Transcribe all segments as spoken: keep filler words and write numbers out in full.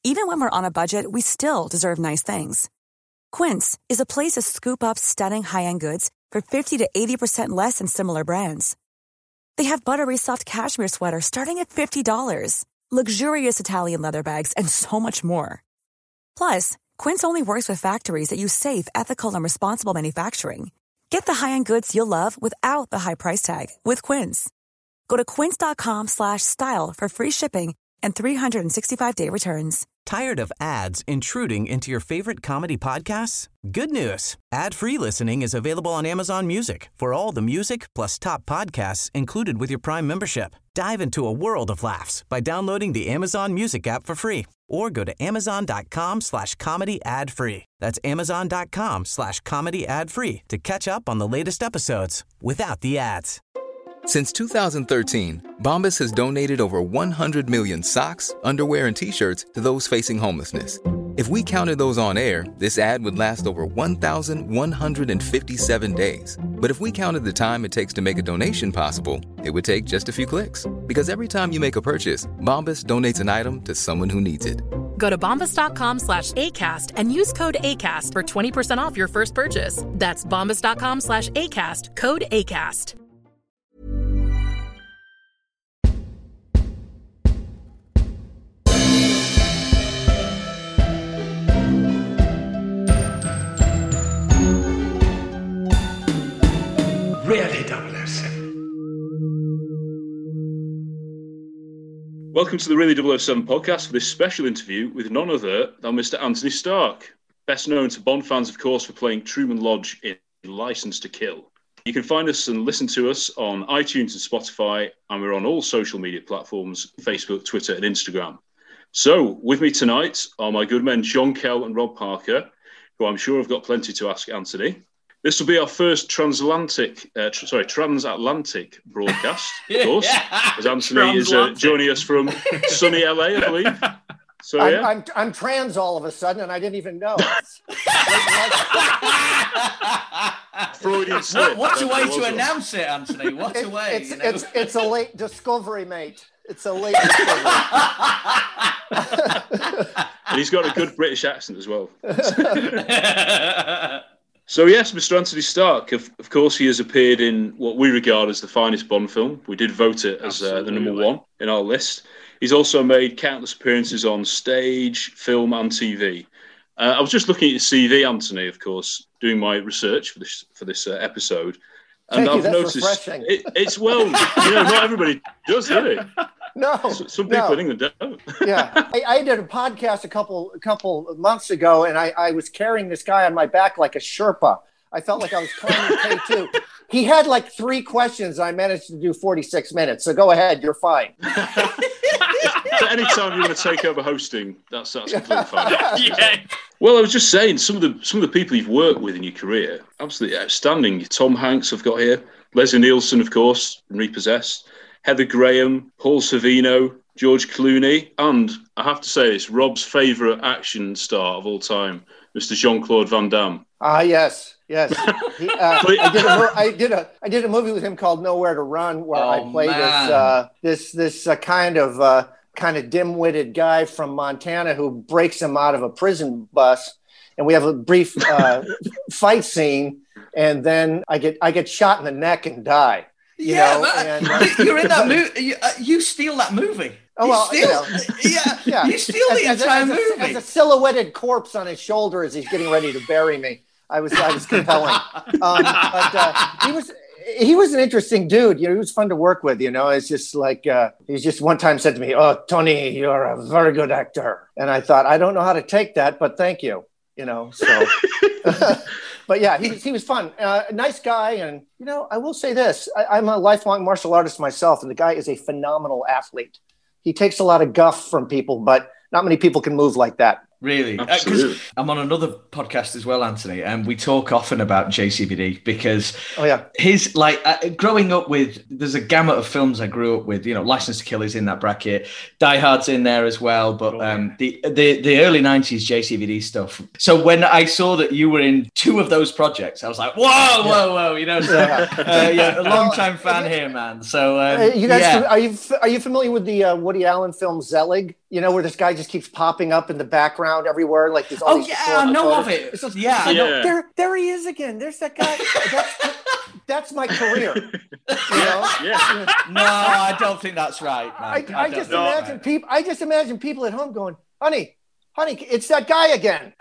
Even when we're on a budget, we still deserve nice things. Quince is a place to scoop up stunning high-end goods for fifty to eighty percent less than similar brands. They have buttery soft cashmere sweaters starting at fifty dollars, luxurious Italian leather bags, and so much more. Plus, Quince only works with factories that use safe, ethical, and responsible manufacturing. Get the high-end goods you'll love without the high price tag with Quince. Go to quince.com slash style for free shipping and three sixty-five day returns. Tired of ads intruding into your favorite comedy podcasts? Good news. Ad-free listening is available on Amazon Music for all the music plus top podcasts included with your Prime membership. Dive into a world of laughs by downloading the Amazon Music app for free or go to amazon.com slash comedy ad-free. That's amazon.com slash comedy ad-free to catch up on the latest episodes without the ads. Since two thousand thirteen, Bombas has donated over one hundred million socks, underwear, and T-shirts to those facing homelessness. If we counted those on air, this ad would last over one thousand one hundred fifty-seven days. But if we counted the time it takes to make a donation possible, it would take just a few clicks. Because every time you make a purchase, Bombas donates an item to someone who needs it. Go to bombas.com slash ACAST and use code ACAST for twenty percent off your first purchase. That's bombas.com slash ACAST, code ACAST. Really double oh seven. Welcome to the Really double oh seven podcast for this special interview with none other than Mister Anthony Stark, best known to Bond fans, of course, for playing Truman Lodge in Licence to Kill. You can find us and listen to us on iTunes and Spotify, and we're on all social media platforms, Facebook, Twitter, and Instagram. So, with me tonight are my good men John Kell and Rob Parker, who I'm sure have got plenty to ask Anthony. This will be our first transatlantic, uh, tr- sorry, transatlantic broadcast, of course, yeah. as Anthony is uh, joining us from sunny L A, I believe. So I'm, yeah, I'm I'm trans all of a sudden, and I didn't even know. Freudian slip. What, what's a way to announce it, Anthony? What's it, a way? It's you know? it's it's a late discovery, mate. It's a late discovery. And he's got a good British accent as well. So yes, Mister Anthony Stark, of, of course, he has appeared in what we regard as the finest Bond film. We did vote it as uh, the number one in our list. He's also made countless appearances on stage, film and T V. Uh, I was just looking at your C V, Anthony, of course, doing my research for this for this uh, episode. And Thank I've you, that's noticed refreshing. it, it's, well, you know, not everybody does, do they? No, S- Some people no. in England don't. Yeah, I, I did a podcast a couple a couple of months ago, and I, I was carrying this guy on my back like a Sherpa. I felt like I was climbing K two. He had like three questions. I managed to do forty-six minutes. So go ahead, you're fine. But anytime you want to take over hosting, that's that's completely fine. Yeah. Well, I was just saying, some of the some of the people you've worked with in your career, absolutely outstanding. Tom Hanks, I've got here. Leslie Nielsen, of course, in Repossessed. Heather Graham, Paul Sorvino, George Clooney, and I have to say this, Rob's favourite action star of all time, Mister Jean-Claude Van Damme. Ah, yes, yes. He, uh, I, did a, mo- I did a I did a movie with him called Nowhere to Run, where Oh, I played man. this uh, this this uh, kind of uh, kind of dim-witted guy from Montana who breaks him out of a prison bus, and we have a brief uh, fight scene, and then I get I get shot in the neck and die. You yeah, know, man. and, uh, you're in that movie. You, uh, you steal that movie. Oh, well, you you steal, know. yeah, Yeah. you steal the as, entire as, movie. as, a, as a silhouetted corpse on his shoulder as he's getting ready to bury me. I was I was compelling. Um, but uh, he was he was an interesting dude. You know, he was fun to work with. You know, it's just like uh, he just one time said to me, "Oh, Tony, you're a very good actor," and I thought, I don't know how to take that, but thank you. You know, so. But yeah, he was, he was fun. Uh, nice guy. And, you know, I will say this. I, I'm a lifelong martial artist myself, and the guy is a phenomenal athlete. He takes a lot of guff from people, but not many people can move like that. Really? Absolutely. Uh, I'm on another podcast as well, Anthony, and we talk often about J C V D because Oh, yeah. his, like, uh, growing up with, there's a gamut of films I grew up with, you know, Licence to Kill is in that bracket, Die Hard's in there as well, but um, the, the the early nineties J C V D stuff. So when I saw that you were in two of those projects, I was like, whoa, whoa, whoa, you know, so, uh, yeah, a long-time fan here, man. So, um, Uh, you guys, yeah. are you are you familiar with the uh, Woody Allen film Zelig? You know, where this guy just keeps popping up in the background everywhere, like there's all Oh these yeah, I know of it. Just, yeah, I know. yeah. There, there he is again. There's that guy. That's, that's my career. You know? Yeah. No, I don't think that's right, man. I, I, I don't just think that's imagine right. people. I just imagine people at home going, "Honey, honey, it's that guy again.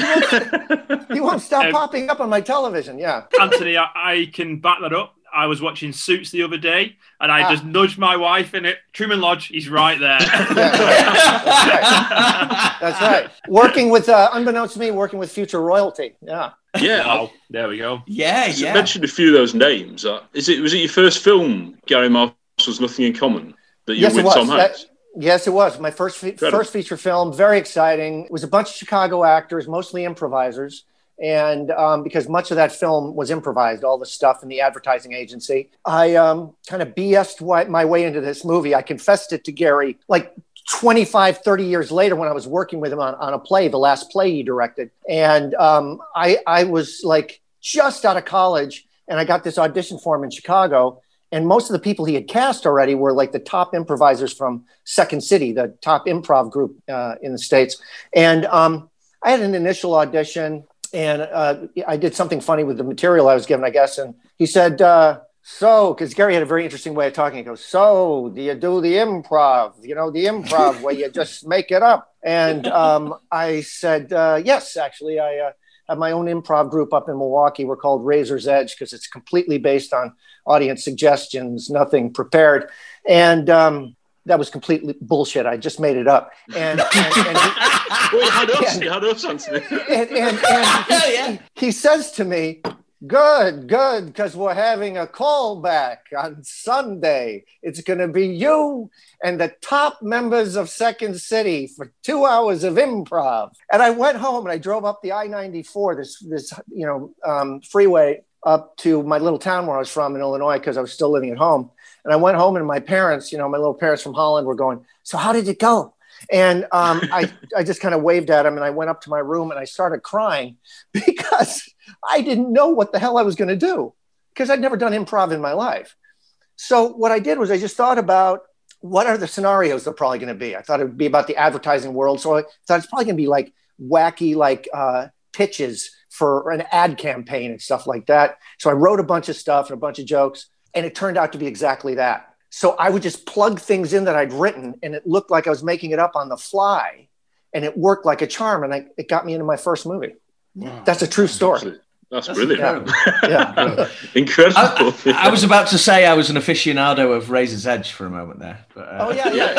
Yeah. He won't stop Um, popping up on my television." Yeah. Anthony, I, I can back that up. I was watching Suits the other day, and I Ah. just nudged my wife in it. Truman Lodge, he's right there. Yeah, that's, right. That's right. Working with, uh, unbeknownst to me, working with future royalty. Yeah. Yeah. Wow, there we go. Yeah, You yeah. mentioned a few of those names. Uh, is it was it your first film, Gary Marshall's Nothing in Common, that you Yes, were it with was. Tom That- Hanks? yes, it was my first fe- Incredible. first feature film. Very exciting. It was a bunch of Chicago actors, mostly improvisers. And um, because much of that film was improvised, all the stuff in the advertising agency, I um, kind of B S'd wi- my way into this movie. I confessed it to Gary like twenty-five, thirty years later when I was working with him on, on a play, the last play he directed. And um, I, I was like just out of college, and I got this audition for him in Chicago. And most of the people he had cast already were like the top improvisers from Second City, the top improv group uh, in the States. And um, I had an initial audition. And uh, I did something funny with the material I was given, I guess. And he said, uh, so, because Gary had a very interesting way of talking. He goes, so, do you do the improv? You know, the improv where you just make it up? And um, I said, uh, yes, actually. I uh, have my own improv group up in Milwaukee. We're called Razor's Edge because it's completely based on audience suggestions, nothing prepared. And um, that was completely bullshit. I just made it up. And, and, and he, Well, you had us, and- you had us, Anthony. and, and, and he, yeah. he says to me, good, good, because we're having a callback on Sunday. It's going to be you and the top members of Second City for two hours of improv. And I went home and I drove up the I ninety-four, this, this you know, um, freeway up to my little town where I was from in Illinois because I was still living at home. And I went home and my parents, you know, my little parents from Holland were going, so how did it go? And um, I, I just kind of waved at him and I went up to my room and I started crying because I didn't know what the hell I was going to do because I'd never done improv in my life. So what I did was I just thought about what are the scenarios they're probably going to be. I thought it would be about the advertising world. So I thought it's probably going to be like wacky, like uh, pitches for an ad campaign and stuff like that. So I wrote a bunch of stuff and a bunch of jokes and it turned out to be exactly that. So I would just plug things in that I'd written and it looked like I was making it up on the fly and it worked like a charm. And I, it got me into my first movie. Wow. That's a true story. That's brilliant. Yeah. Yeah. Incredible. I, I was about to say I was an aficionado of Razor's Edge for a moment there. But, uh... Oh, yeah, yeah.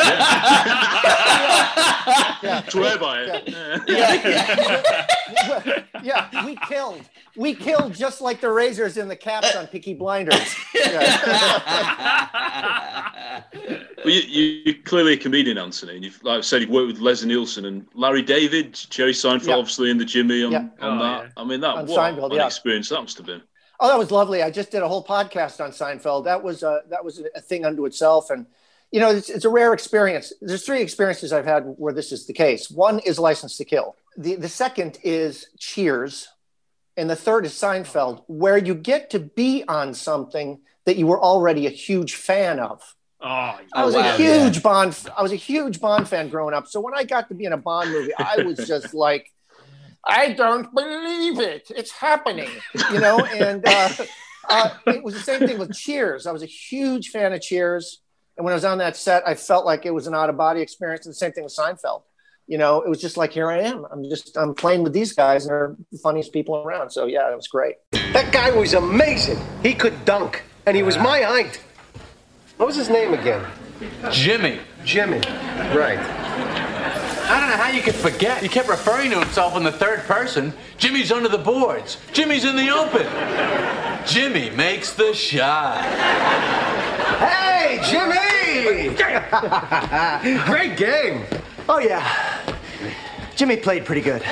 yeah. yeah. Swear by it. yeah, yeah. Yeah, we killed. We killed just like the razors in the caps on Peaky Blinders. Yeah. Well, you, you, you're clearly a comedian, Anthony. And you've, like I said, you've worked with Leslie Nielsen and Larry David, Jerry Seinfeld, Yeah. obviously, in the Jimmy on, Yeah. on Oh, that. yeah. I mean, that On what Seinfeld, an yeah. experience that must have been. Oh, that was lovely. I just did a whole podcast on Seinfeld. That was a, that was a thing unto itself. And, you know, it's, it's a rare experience. There's three experiences I've had where this is the case. One is License to Kill. The, the second is Cheers. And the third is Seinfeld, where you get to be on something that you were already a huge fan of. Oh, I was Oh, wow, a huge yeah. Bond. I was a huge Bond fan growing up. So when I got to be in a Bond movie, I was just like, I don't believe it. It's happening, you know. And uh, uh, it was the same thing with Cheers. I was a huge fan of Cheers, and when I was on that set, I felt like it was an out of body experience. And the same thing with Seinfeld. You know, it was just like, here I am. I'm just I'm playing with these guys, and they're the funniest people around. So yeah, it was great. That guy was amazing. He could dunk, and he was my height. What was his name again? Jimmy. Jimmy. Right. I don't know how you could forget. He kept referring to himself in the third person. Jimmy's under the boards. Jimmy's in the open. Jimmy makes the shot. Hey, Jimmy! Great game. Oh, yeah. Jimmy played pretty good.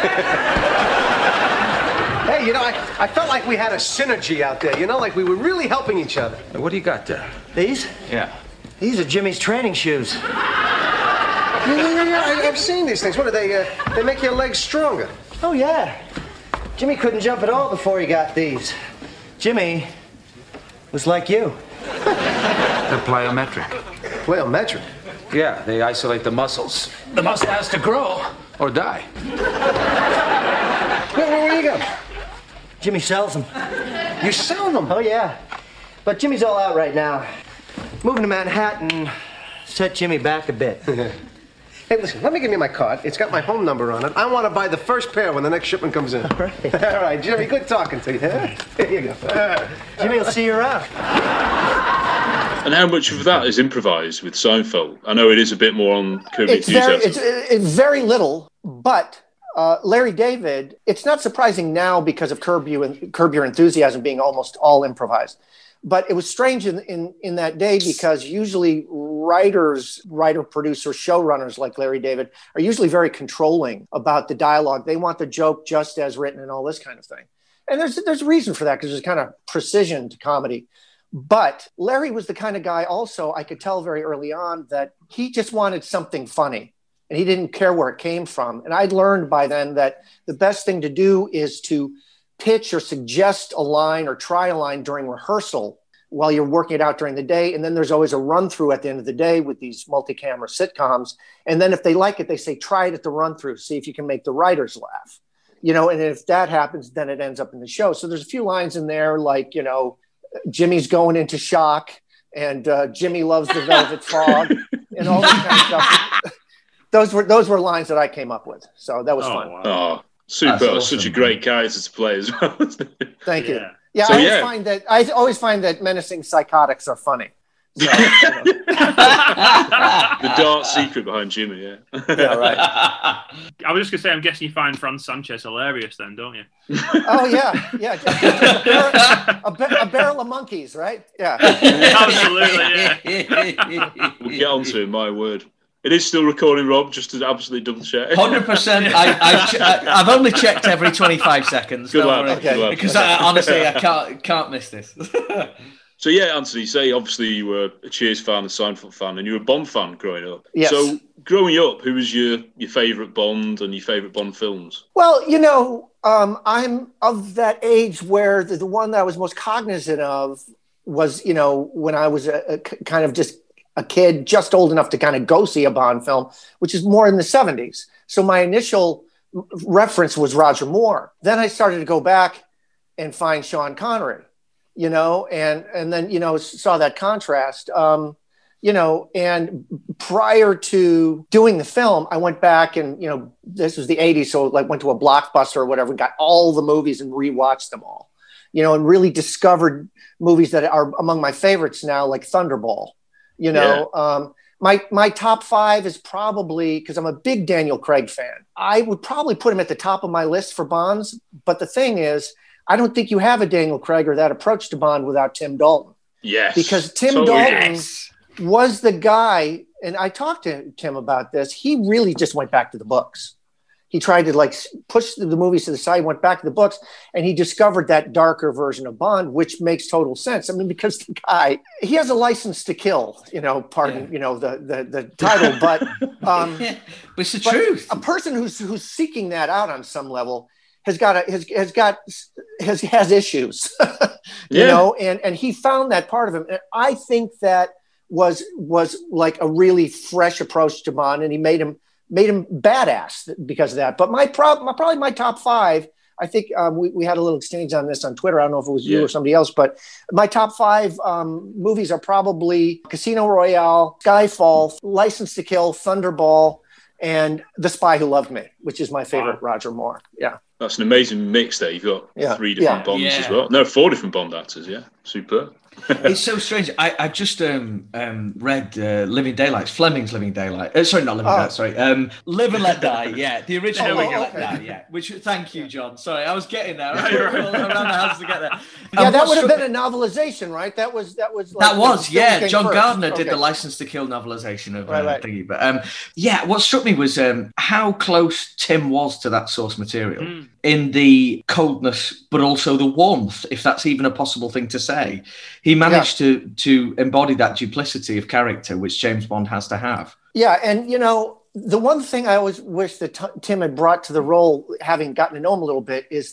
Hey, you know, I, I felt like we had a synergy out there, you know, like we were really helping each other. What do you got there? These? Yeah. These are Jimmy's training shoes. Yeah, yeah, yeah, yeah. I, I've seen these things. What are they? Uh, they make your legs stronger. Oh, yeah. Jimmy couldn't jump at all before he got these. Jimmy was like you. They're plyometric. Plyometric? Yeah, they isolate the muscles. The muscle has to grow or die. Where, where, where you go? Jimmy sells them. You sell them? Oh, yeah. But Jimmy's all out right now. Moving to Manhattan set Jimmy back a bit. Hey, listen, let me give you my card. It's got my home number on it. I want to buy the first pair when the next shipment comes in. All right. All right, Jimmy, good talking to you. Here you go. Uh, Jimmy will see you around. And how much of that is improvised with Seinfeld? I know it is a bit more on Curb Your It's very, Enthusiasm. it's, it's very little, but uh, Larry David, it's not surprising now because of Curb, you, Curb Your Enthusiasm being almost all improvised. But it was strange in, in, in that day because usually writers, writer, producer, showrunners like Larry David are usually very controlling about the dialogue. They want the joke just as written and all this kind of thing. And there's there's a reason for that because there's kind of precision to comedy. But Larry was the kind of guy also, I could tell very early on that he just wanted something funny and he didn't care where it came from. And I'd learned by then that the best thing to do is to pitch or suggest a line or try a line during rehearsal while you're working it out during the day. And then there's always a run through at the end of the day with these multi-camera sitcoms. And then if they like it, they say, try it at the run through, see if you can make the writers laugh, you know, and if that happens, then it ends up in the show. So there's a few lines in there like, you know, Jimmy's going into shock and uh, Jimmy loves the velvet fog and all that kind of stuff. Those were, those were lines that I came up with. So that was oh, fun. Wow. Oh, super. That's awesome. Such a great character to play as well. Thank you. Yeah. Yeah, So, I always yeah. find that I always find that menacing psychotics are funny. So, you know. The dark secret behind Jimmy, yeah. Yeah, right. I was just going to say, I'm guessing you find Franz Sanchez hilarious then, don't you? Oh yeah, yeah. Just, just a, barrel, a, ba- a barrel of monkeys, right? Yeah. Absolutely, yeah. We'll get on to it, my word. It is still recording, Rob, just to absolutely double check. one hundred percent. I, I've, ch- I've only checked every twenty-five seconds. Good don't lad, worry. good lad. Because I, honestly, I can't can't miss this. So yeah, Anthony, say obviously you were a Cheers fan, a Seinfeld fan, and you were a Bond fan growing up. Yes. So growing up, who was your, your favourite Bond and your favourite Bond films? Well, you know, um, I'm of that age where the, the one that I was most cognizant of was, you know, when I was a, a kind of just a kid, just old enough to kind of go see a Bond film, which is more in the seventies. So my initial reference was Roger Moore. Then I started to go back and find Sean Connery, you know, and, and then, you know, saw that contrast, um, you know, and prior to doing the film, I went back and, you know, this was the eighties. So like went to a Blockbuster or whatever, and got all the movies and rewatched them all, you know, and really discovered movies that are among my favorites now, like Thunderball. You know, yeah. um, my my top five is probably, because I'm a big Daniel Craig fan, I would probably put him at the top of my list for Bonds. But the thing is, I don't think you have a Daniel Craig or that approach to Bond without Tim Dalton. Yes. Because Tim totally. Dalton Yes. was the guy, and I talked to Tim about this, he really just went back to the books. He tried to like push the movies to the side, went back to the books, and he discovered that darker version of Bond, which makes total sense. I mean, because the guy, he has a license to kill, you know, pardon, yeah. you know, the, the, the title, but, um, yeah, but it's the but truth. A person who's, who's seeking that out on some level has got, a, has, has got, has, has issues, you yeah. know, and, and he found that part of him. And I think that was, was like a really fresh approach to Bond, and he made him, made him badass because of that. But my problem, my, probably my top five, I think um, we, we had a little exchange on this on Twitter. I don't know if it was you yeah. or somebody else, but my top five um, movies are probably Casino Royale, Skyfall, License to Kill, Thunderball, and The Spy Who Loved Me, which is my favorite wow. Roger Moore. Yeah. That's an amazing mix there. You've got yeah. three different yeah. Bonds yeah. as well. No, four different Bond actors. Yeah. Super. It's so strange. I, I've just um, um, read uh, Living Daylight, Fleming's Living Daylight. Uh, sorry, not Living oh. Daylight, sorry. Um, Live and Let Die, yeah. The original Live and Let Die, yeah. Which, thank you, John. Sorry, I was getting there. I ran the house to get there. Yeah, um, that would have been a novelization, right? That was, that was. Like that was, yeah. John first. Gardner okay. did the License to Kill novelization of right, uh, right. Thingy. But um, yeah, what struck me was um, how close Tim was to that source material mm. in the coldness, but also the warmth, if that's even a possible thing to say. He managed yeah. to to embody that duplicity of character, which James Bond has to have. Yeah, and you know, the one thing I always wish that t- Tim had brought to the role, having gotten to know him a little bit, is that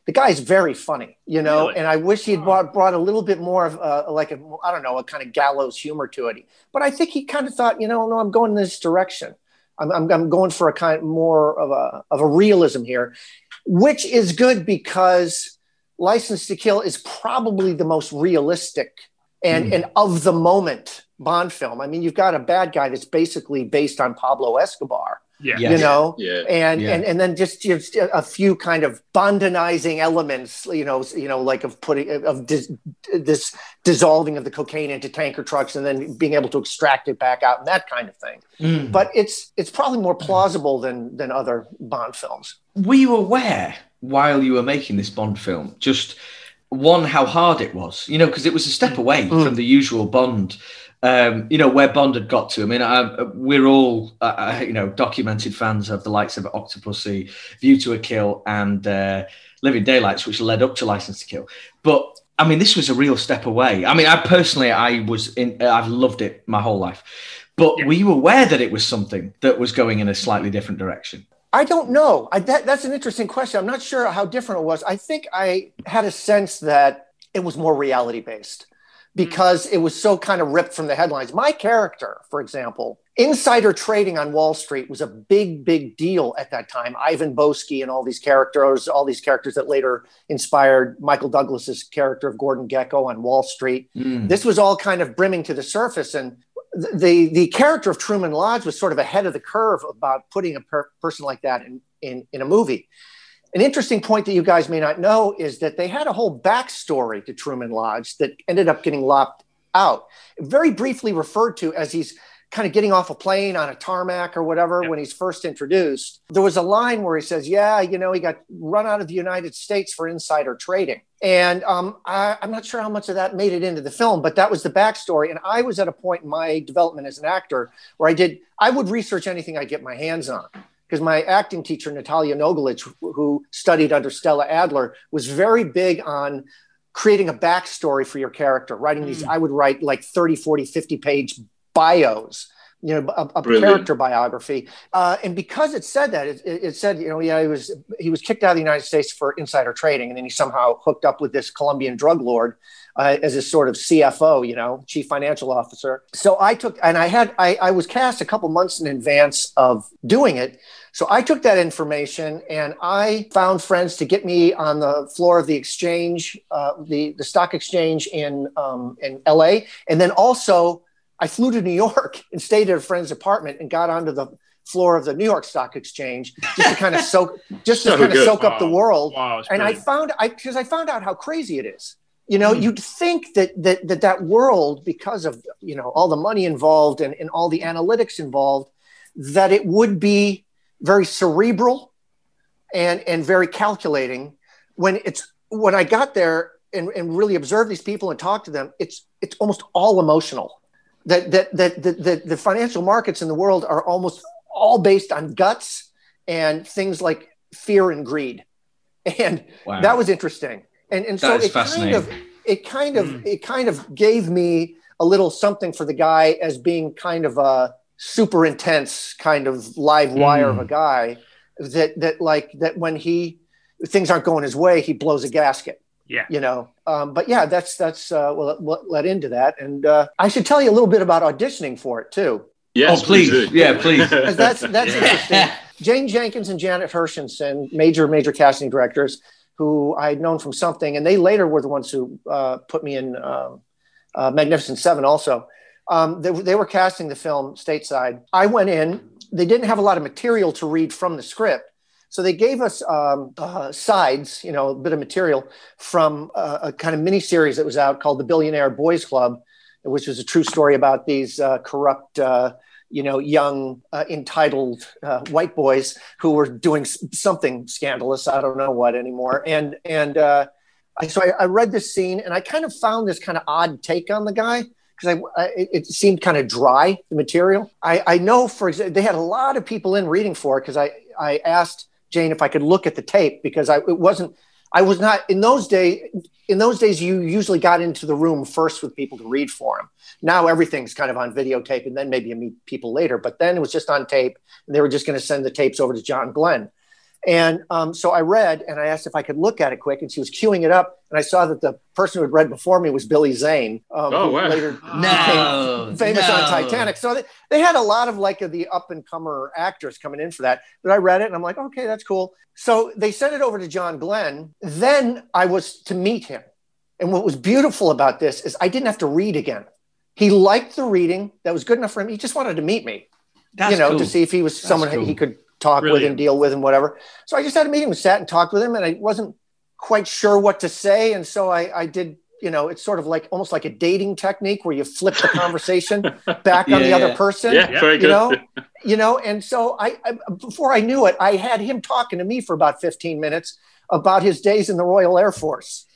the guy's very funny, you know, Really? and I wish he'd brought, brought a little bit more of uh, like, a, I don't know, a kind of gallows humor to it. But I think he kind of thought, you know, no, I'm going in this direction. I'm, I'm, I'm going for a kind of more of a, of a realism here, which is good because License to Kill is probably the most realistic and, mm. and of the moment Bond film. I mean, you've got a bad guy that's basically based on Pablo Escobar. Yeah. You know, yeah. and, yeah. and and then just, just a few kind of Bondinizing elements, you know, you know, like of putting of dis, this dissolving of the cocaine into tanker trucks and then being able to extract it back out and that kind of thing. Mm. But it's it's probably more plausible than than other Bond films. Were you aware while you were making this Bond film, just one, how hard it was, you know, because it was a step away mm. from the usual Bond. Um, you know, where Bond had got to. I mean, I, we're all, uh, you know, documented fans of the likes of Octopussy, View to a Kill, and uh, Living Daylights, which led up to License to Kill. But I mean, this was a real step away. I mean, I personally, I was in, I've loved it my whole life. But yeah. were you aware that it was something that was going in a slightly different direction? I don't know. I, that, that's an interesting question. I'm not sure how different it was. I think I had a sense that it was more reality based, because it was so kind of ripped from the headlines. My character, for example, insider trading on Wall Street was a big, big deal at that time. Ivan Boesky and all these characters, all these characters that later inspired Michael Douglas's character of Gordon Gekko on Wall Street. Mm. This was all kind of brimming to the surface. And the, the character of Truman Lodge was sort of ahead of the curve about putting a per- person like that in, in, in a movie. An interesting point that you guys may not know is that they had a whole backstory to Truman Lodge that ended up getting lopped out. Very briefly referred to as he's kind of getting off a plane on a tarmac or whatever yeah. when he's first introduced. There was a line where he says, yeah, you know, he got run out of the United States for insider trading. And um, I, I'm not sure how much of that made it into the film, but that was the backstory. And I was at a point in my development as an actor where I did, I would research anything I get my hands on. Because my acting teacher, Natalia Nogalich, who studied under Stella Adler, was very big on creating a backstory for your character, writing mm. these, I would write like thirty, forty, fifty page bios, you know, a, a character biography. Uh, and because it said that, it, it said, you know, yeah, he was, he was kicked out of the United States for insider trading. And then he somehow hooked up with this Colombian drug lord uh, as his sort of C F O, you know, chief financial officer. So I took, and I had, I, I was cast a couple months in advance of doing it. So I took that information and I found friends to get me on the floor of the exchange, uh, the, the stock exchange in, um, in L A. And then also I flew to New York and stayed at a friend's apartment and got onto the floor of the New York Stock Exchange just to kind of soak, just to so kind of soak wow. up the world. Wow, and I found, I, because I found out how crazy it is. You know, mm. you'd think that, that, that that world, because of, you know, all the money involved and, and all the analytics involved, that it would be very cerebral and, and very calculating. When it's, when I got there and, and really observed these people and talked to them, it's, it's almost all emotional. That, that, that, that, that the financial markets in the world are almost all based on guts and things like fear and greed. And wow. that was interesting. And, and so it kind of, it kind of, mm. it kind of gave me a little something for the guy as being kind of a super intense kind of live wire mm. of a guy that, that like, that when he, things aren't going his way, he blows a gasket. Yeah. You know, um, but yeah, that's, that's, uh, well, what led into that. And, uh, I should tell you a little bit about auditioning for it too. Yes, oh, please. please yeah, please. that's, that's yeah. interesting. Jane Jenkins and Janet Hershenson, major, major casting directors who I had known from something. And they later were the ones who, uh, put me in, um, uh, Magnificent Seven also. Um, they, they were casting the film stateside. I went in, they didn't have a lot of material to read from the script. So they gave us um, uh, sides, you know, a bit of material from uh, a kind of mini series that was out called The Billionaire Boys Club, which was a true story about these uh, corrupt, uh, you know, young, uh, entitled uh, white boys who were doing something scandalous. I don't know what anymore. And and uh, I, so I, I read this scene and I kind of found this kind of odd take on the guy because I, I it seemed kind of dry, the material. I, I know, for example, they had a lot of people in reading for it because I, I asked Jane if I could look at the tape because I it wasn't I was not in those days in those days you usually got into the room first with people to read for them. Now everything's kind of on videotape and then maybe you meet people later, but then it was just on tape and they were just going to send the tapes over to John Glenn. And um, so I read, and I asked if I could look at it quick, and she was queuing it up, and I saw that the person who had read before me was Billy Zane, um, oh, who wow. later No, became famous no. on Titanic. So they, they had a lot of like the up-and-comer actors coming in for that. But I read it, and I'm like, okay, that's cool. So they sent it over to John Glenn. Then I was to meet him. And what was beautiful about this is I didn't have to read again. He liked the reading. That was good enough for him. He just wanted to meet me, That's you know, cool. to see if he was That's someone cool. he could talk Brilliant. with and deal with and whatever. So I just had a meeting, we sat and talked with him, and I wasn't quite sure what to say. And so I, I did, you know, it's sort of like almost like a dating technique where you flip the conversation back on Yeah, the other yeah. person. Yeah, very You good. know, you know, and so I, I, before I knew it, I had him talking to me for about fifteen minutes about his days in the Royal Air Force.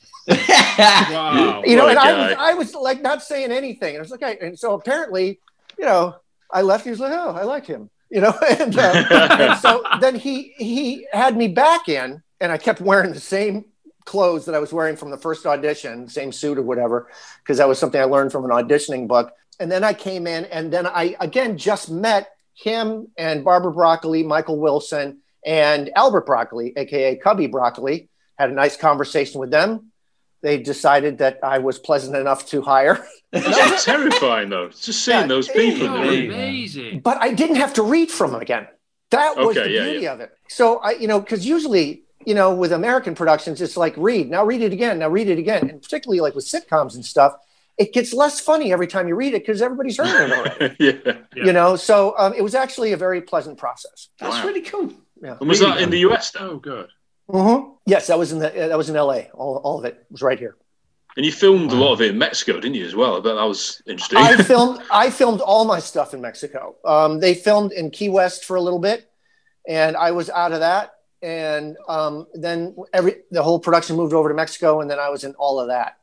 Wow. You know, What and a I guy. was, I was like not saying anything. And I was like, okay. And so apparently, you know, I left. He was like, oh, I like him. You know, and, uh, and so then he he had me back in, and I kept wearing the same clothes that I was wearing from the first audition, same suit or whatever, because that was something I learned from an auditioning book. And then I came in, and then I again just met him and Barbara Broccoli, Michael Wilson, and Albert Broccoli, aka Cubby Broccoli. Had a nice conversation with them. They decided that I was pleasant enough to hire. It's terrifying, though. Just seeing Yeah, those people. Oh, amazing. But I didn't have to read from them again. That was Okay, the yeah, beauty yeah. of it. So I, you know, because usually, you know, with American productions, it's like read, now read it again, now read it again. And particularly like with sitcoms and stuff, it gets less funny every time you read it because everybody's heard it already. yeah. Yeah. You know, so um, it was actually a very pleasant process. That's Wow. really cool. Yeah. And was Really that in good. the U S? Oh, good. Mm-hmm. Yes, that was in the that was in L A. All, all of it was right here. And you filmed a lot of it in Mexico, didn't you, as well? I bet that was interesting. I filmed I filmed all my stuff in Mexico. Um, they filmed in Key West for a little bit, and I was out of that. And um, then every the whole production moved over to Mexico, and then I was in all of that.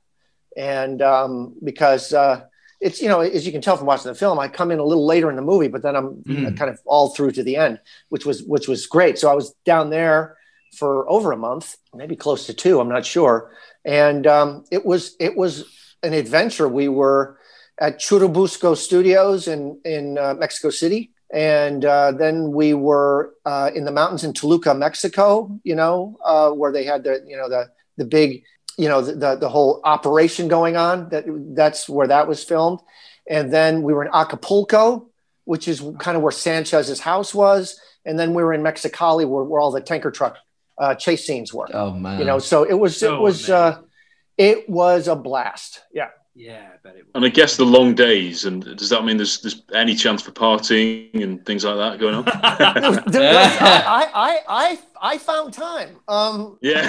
And um, because uh, it's, you know, as you can tell from watching the film, I come in a little later in the movie, but then I'm Mm. kind of all through to the end, which was which was great. So I was down there for over a month, maybe close to two, I'm not sure. And um, it was it was an adventure. We were at Churubusco Studios in in uh, Mexico City, and uh, then we were uh, in the mountains in Toluca, Mexico. You know, uh, where they had the you know the the big you know the, the the whole operation going on. That that's where that was filmed. And then we were in Acapulco, which is kind of where Sanchez's house was. And then we were in Mexicali, where, where all the tanker truck uh, chase scenes were. Oh man. You know, so it was it So was uh, it was a blast. Yeah. Yeah, I bet it was. And I guess the long days, and does that mean there's there's any chance for partying and things like that going on? There was- there was- I, I I I found time. Um, yeah,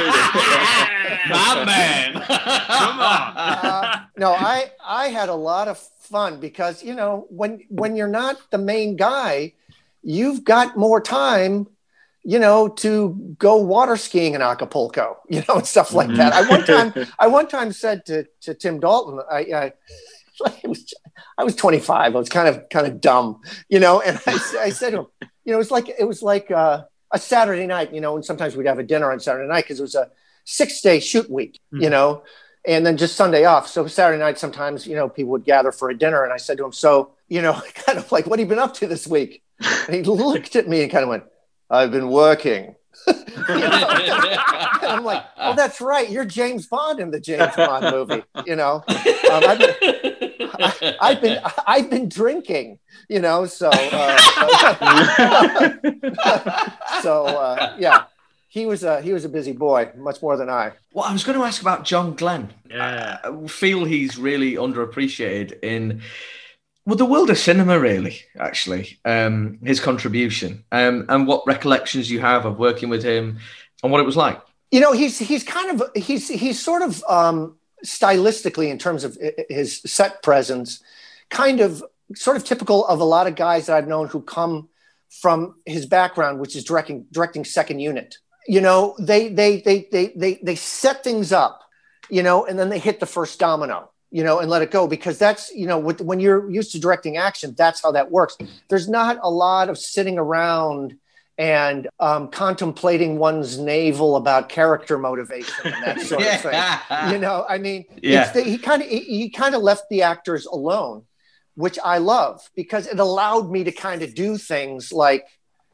My man. Come on. uh, no, I I had a lot of fun because you know when when you're not the main guy, you've got more time, you know, to go water skiing in Acapulco, you know, and stuff like that. I one time I one time said to to Tim Dalton, I, I it was I was twenty-five. I was kind of kind of dumb, you know, and I, I said to him, you know, it's like it was like uh, a Saturday night, you know, and sometimes we'd have a dinner on Saturday night because it was a six day shoot week, you know, and then just Sunday off. So Saturday night, sometimes, you know, people would gather for a dinner. And I said to him, so, you know, kind of like, what have you been up to this week? And he looked at me and kind of went, I've been working. You know? And I'm like, oh, that's right. You're James Bond in the James Bond movie, you know. Um, I've, been, I, I've been I've been drinking, you know. So, uh, so uh, yeah, he was a he was a busy boy, much more than I. Well, I was going to ask about John Glenn. Yeah. I feel he's really underappreciated in well, the world of cinema, really, actually, um, his contribution um, and what recollections you have of working with him and what it was like. You know, he's he's kind of he's he's sort of um, stylistically in terms of his set presence, kind of sort of typical of a lot of guys that I've known who come from his background, which is directing directing second unit. You know, they they they they they they set things up, you know, and then they hit the first domino, you know, and let it go, because that's, you know, with, when you're used to directing action, that's how that works. There's not a lot of sitting around and um, contemplating one's navel about character motivation and that sort of thing. You know, I mean, Yeah. it's the, he kind of he, he kind of left the actors alone, which I love because it allowed me to kind of do things like,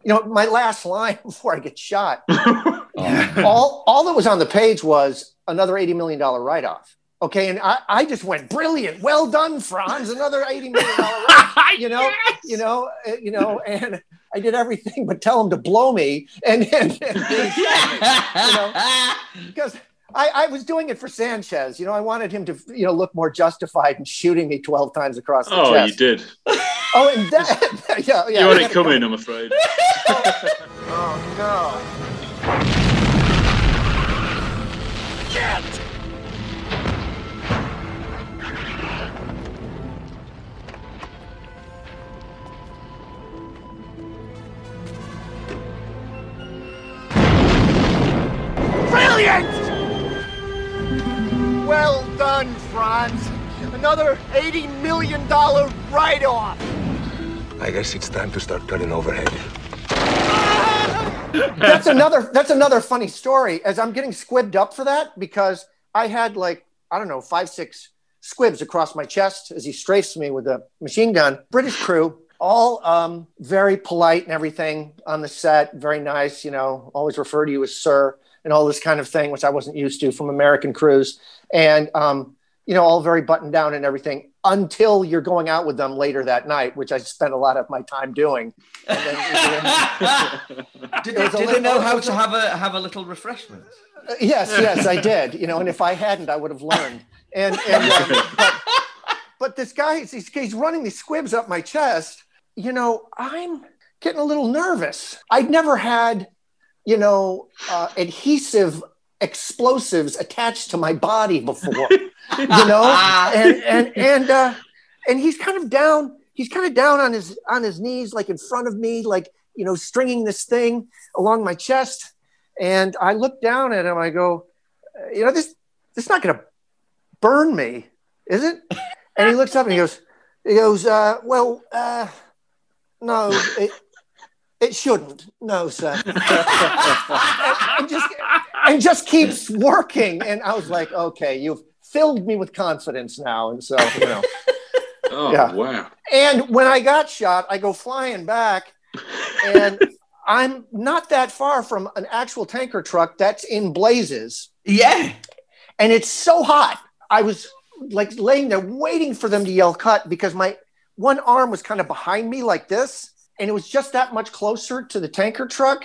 you know, my last line before I get shot, all, all that was on the page was another eighty million dollars write-off. Okay. And I, I just went, brilliant. Well done, Franz. Another eighty million dollars write-off, you know, yes! you know, uh, you know, and I did everything but tell him to blow me. And, and, and you know, because I, I was doing it for Sanchez. You know, I wanted him to, you know, look more justified in shooting me twelve times across the oh, chest. Oh, you did. Oh, and that, yeah, yeah. You had it coming, I'm afraid. Oh, no. Get! Brilliant! Well done, Franz. Another eighty million dollars write-off. I guess it's time to start cutting overhead. That's another that's another funny story, as I'm getting squibbed up for that, because I had like, I don't know, five, six squibs across my chest as he strafes me with a machine gun. British crew, all um, very polite and everything on the set, very nice, you know, always refer to you as sir and all this kind of thing, which I wasn't used to from American crews. And, um, you know, all very buttoned down and everything, until you're going out with them later that night, which I spent a lot of my time doing. And then, did they, did they know how to have a have a little refreshment? Uh, yes, yes, I did. You know, and if I hadn't, I would have learned. And and um, but, but this guy, he's, he's running these squibs up my chest. You know, I'm getting a little nervous. I'd never had, you know, uh, adhesive explosives attached to my body before, you know, and and and uh, and he's kind of down. He's kind of down on his on his knees, like in front of me, like, you know, stringing this thing along my chest. And I look down at him. I go, you know, this this is not going to burn me, is it? And he looks up and he goes, he goes, uh, well, uh, no, it, it shouldn't. No, sir. and, and just and just keeps working. And I was like, okay, you've filled me with confidence now. And so, you know. Oh, yeah. Wow. And when I got shot, I go flying back, and I'm not that far from an actual tanker truck that's in blazes. Yeah. And it's so hot. I was like laying there waiting for them to yell cut, because my one arm was kind of behind me like this, and it was just that much closer to the tanker truck.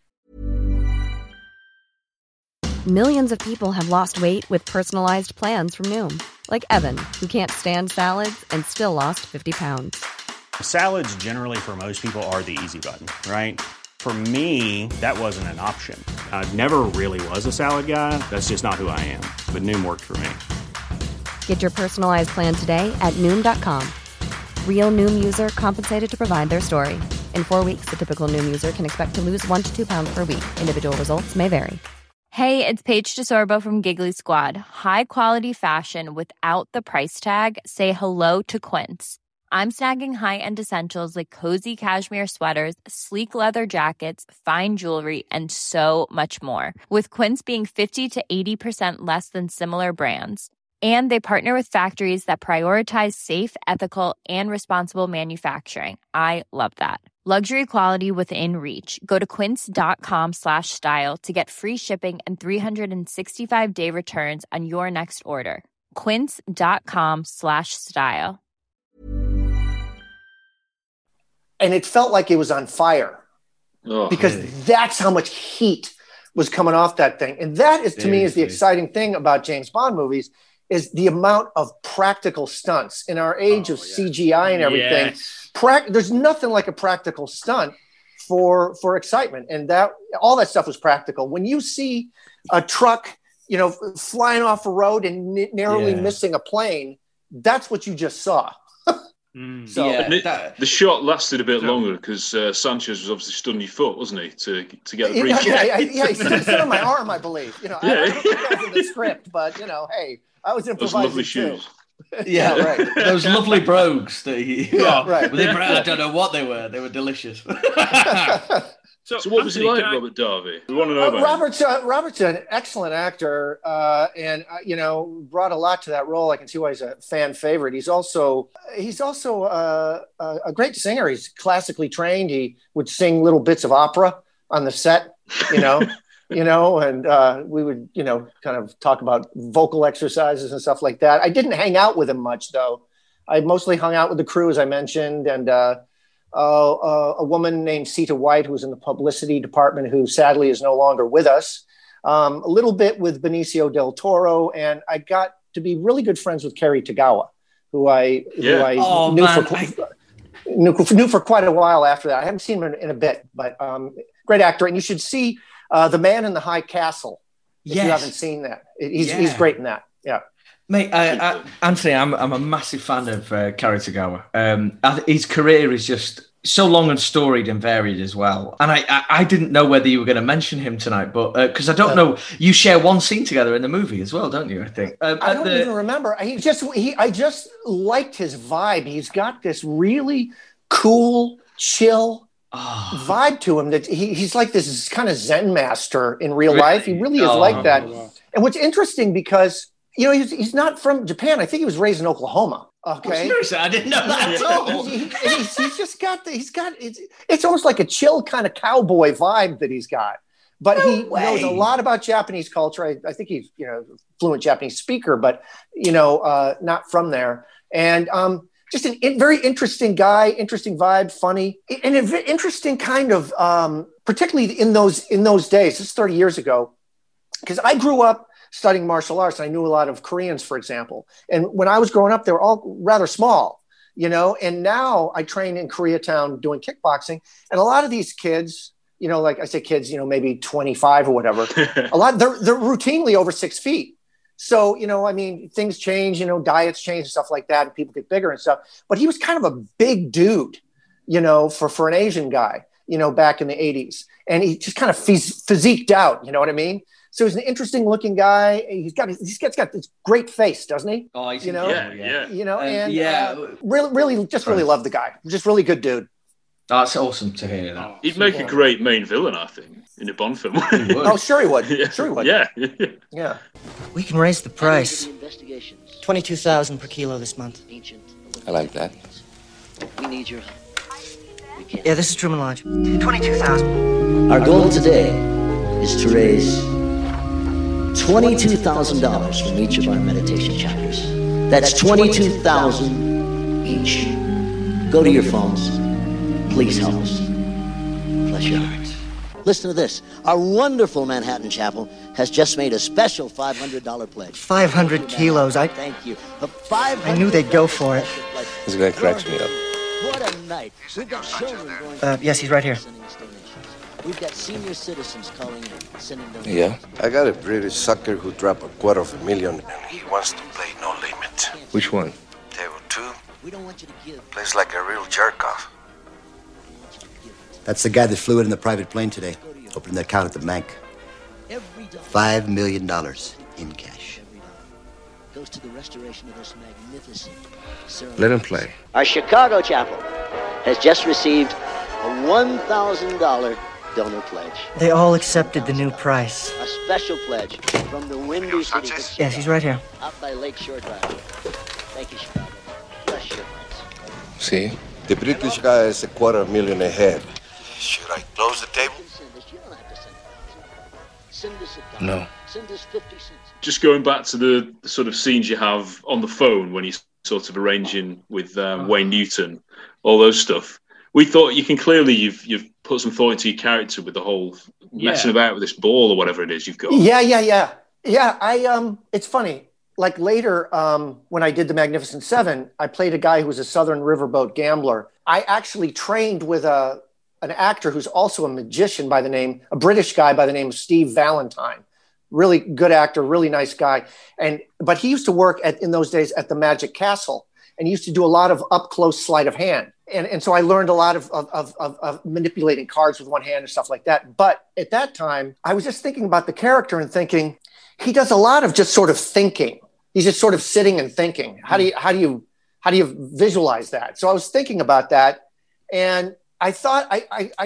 Millions of people have lost weight with personalized plans from Noom. Like Evan, who can't stand salads and still lost fifty pounds. Salads generally for most people are the easy button, right? For me, that wasn't an option. I never really was a salad guy. That's just not who I am. But Noom worked for me. Get your personalized plan today at Noom dot com. Real Noom user compensated to provide their story. In four weeks, the typical Noom user can expect to lose one to two pounds per week. Individual results may vary. Hey, it's Paige DeSorbo from Giggly Squad. High quality fashion without the price tag. Say hello to Quince. I'm snagging high-end essentials like cozy cashmere sweaters, sleek leather jackets, fine jewelry, and so much more. With Quince being fifty to eighty percent less than similar brands. And they partner with factories that prioritize safe, ethical, and responsible manufacturing. I love that. Luxury quality within reach. Go to quince.com slash style to get free shipping and three sixty-five day returns on your next order. Quince.com slash style. And it felt like it was on fire, oh, because hey. that's how much heat was coming off that thing. And that is, to Seriously. me, is the exciting thing about James Bond movies, is the amount of practical stunts in our age Oh, of yeah. C G I and everything. Yes. Prac- there's nothing like a practical stunt for for excitement, and that all that stuff was practical. When you see a truck, you know, f- flying off a road and n- narrowly Yeah. missing a plane, that's what you just saw. Mm. So Yeah. And it- that- the shot lasted a bit So- longer because uh, Sanchez was obviously stood on your foot, wasn't he, to to get the yeah, briefcase? yeah, yeah, yeah, he stood stood on my arm, I believe. You know, I, I Yeah. don't think that was in the script, but you know, hey, I was Those improvising lovely too. shoes. Yeah, right. Those lovely brogues that he. Yeah, right. Well, they, I don't know what they were. They were delicious. So, so what was he like, I... Robert Darby? We want to know uh, about Robert's, uh, Robert's an excellent actor, uh, and uh, you know, brought a lot to that role. I can see why he's a fan favorite. He's also he's also uh, a, a great singer. He's classically trained. He would sing little bits of opera on the set, you know, you know, and uh, we would, you know, kind of talk about vocal exercises and stuff like that. I didn't hang out with him much, though. I mostly hung out with the crew, as I mentioned, and. Uh, Uh, uh, a woman named Sita White, who was in the publicity department, who sadly is no longer with us. Um, a little bit with Benicio del Toro, and I got to be really good friends with Kerry Tagawa, who I, yeah. who I oh, knew, man. for, I... knew, knew for quite a while after that. I haven't seen him in, in a bit, but um, great actor. And you should see uh, The Man in the High Castle if yes. you haven't seen that. He's, yeah. he's great in that. Yeah. Mate, I, I, Anthony, I'm I'm a massive fan of uh, Kerry Tagawa. Um, his career is just so long and storied and varied as well. And I I, I didn't know whether you were going to mention him tonight, but because uh, I don't uh, know, you share one scene together in the movie as well, don't you? I think. Um, I don't the... even remember. He just he I just liked his vibe. He's got this really cool, chill oh. vibe to him. That he, he's like this kind of Zen master in real really? life. He really is oh, like that. Oh, wow. And what's interesting because. You know, he's, he's not from Japan. I think he was raised in Oklahoma. Okay, oh, seriously, I didn't know that at all. he, he, he's, he's just got the, he's got it's, it's almost like a chill kind of cowboy vibe that he's got. But no he way. knows a lot about Japanese culture. I, I think he's you know fluent Japanese speaker, but you know uh, not from there. And um, just a in, very interesting guy, interesting vibe, funny, and an interesting kind of um, particularly in those in those days. This is thirty years ago, because I grew up studying martial arts. I knew a lot of Koreans, for example. And when I was growing up, they were all rather small, you know, and now I train in Koreatown doing kickboxing. And a lot of these kids, you know, like I say kids, you know, maybe twenty-five or whatever, a lot, they're, they're routinely over six feet. So, you know, I mean, things change, you know, diets change and stuff like that, and people get bigger and stuff. But he was kind of a big dude, you know, for, for an Asian guy, you know, back in the eighties. And he just kind of phys- physiqued out, you know what I mean? So he's an interesting looking guy. He's got he's got, he's got this great face, doesn't he? Oh, he's you know, yeah, yeah. You know, um, and yeah, uh, really, really, just really love the guy. Just really good dude. That's awesome to hear that. He'd make a great main villain, I think, in a Bond film. Oh, sure he would. yeah. Sure he would. Yeah. Yeah. We can raise the price. Twenty-two thousand per kilo this month. I like that. We need your help. Yeah, this is Truman Lodge. Twenty-two thousand. Our goal today is to raise twenty-two thousand dollars from each of our meditation chapters. That's twenty-two thousand dollars each. Go to your phones. Please help us. Bless your hearts. Listen to this. Our wonderful Manhattan Chapel has just made a special five hundred dollars pledge. five hundred kilos. I Thank you. A five hundred I knew they'd go for it. This guy cracks me up. What a night. We've got children going uh, yes, he's right here. We've got senior citizens calling in, sending donations. Yeah? I got a British sucker who dropped a quarter of a million, and he wants to play no limit. Which one? Table two. We don't want you to give. Plays like a real jerk-off. That's the guy that flew in in the private plane today. Opened the account at the bank. Five million dollars in cash. Goes to the restoration of this magnificent ceremony. Let him play. Our Chicago chapel has just received a one thousand dollars donor pledge. They all accepted the new price. A special pledge from the Windy City. Yes, he's right here. Out by Lake Shore Drive. Thank you, Chicago. Bless your hearts. See? The British guy is a quarter million ahead. Should I close the table? No. Just going back to the, the sort of scenes you have on the phone when you're sort of arranging with um, Wayne Newton, all those stuff. We thought you can clearly you've you've put some thought into your character with the whole messing yeah. about with this ball or whatever it is you've got. Yeah, yeah, yeah, yeah. I um, it's funny. Like later, um, when I did The Magnificent Seven, I played a guy who was a Southern riverboat gambler. I actually trained with a an actor who's also a magician by the name, a British guy by the name of Steve Valentine. Really good actor, really nice guy. And but he used to work at in those days at the Magic Castle, and he used to do a lot of up close sleight of hand. And, and so I learned a lot of, of, of, of manipulating cards with one hand and stuff like that. But at that time, I was just thinking about the character and thinking, he does a lot of just sort of thinking. He's just sort of sitting and thinking. How do you, how do you, how do you visualize that? So I was thinking about that. And I thought, I, I, I,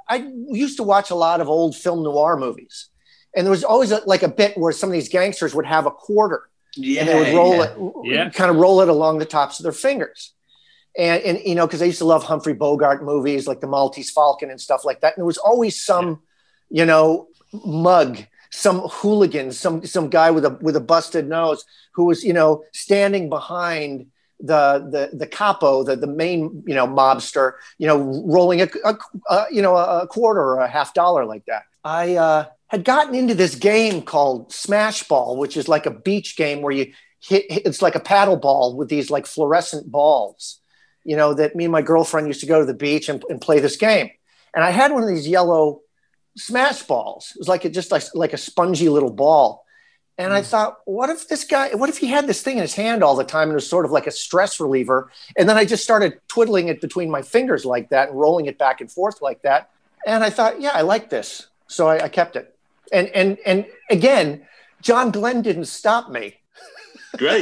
I used to watch a lot of old film noir movies, and there was always a, like a bit where some of these gangsters would have a quarter, yeah, and they would roll yeah. it, Yeah. kind of roll it along the tops of their fingers. And, and you know, because I used to love Humphrey Bogart movies like The Maltese Falcon and stuff like that. And there was always some, you know, mug, some hooligan, some some guy with a with a busted nose who was, you know, standing behind the the the capo, the the main, you know, mobster, you know, rolling a, a, a you know a quarter or a half dollar like that. I uh, had gotten into this game called Smash Ball, which is like a beach game where you hit. It's like a paddle ball with these like fluorescent balls. You know, that me and my girlfriend used to go to the beach and, and play this game. And I had one of these yellow smash balls. It was like a, just like, like a spongy little ball. And mm. I thought, what if this guy, what if he had this thing in his hand all the time and it was sort of like a stress reliever? And then I just started twiddling it between my fingers like that and rolling it back and forth like that. And I thought, yeah, I like this. So I, I kept it. And, and, and again, John Glenn didn't stop me. Great.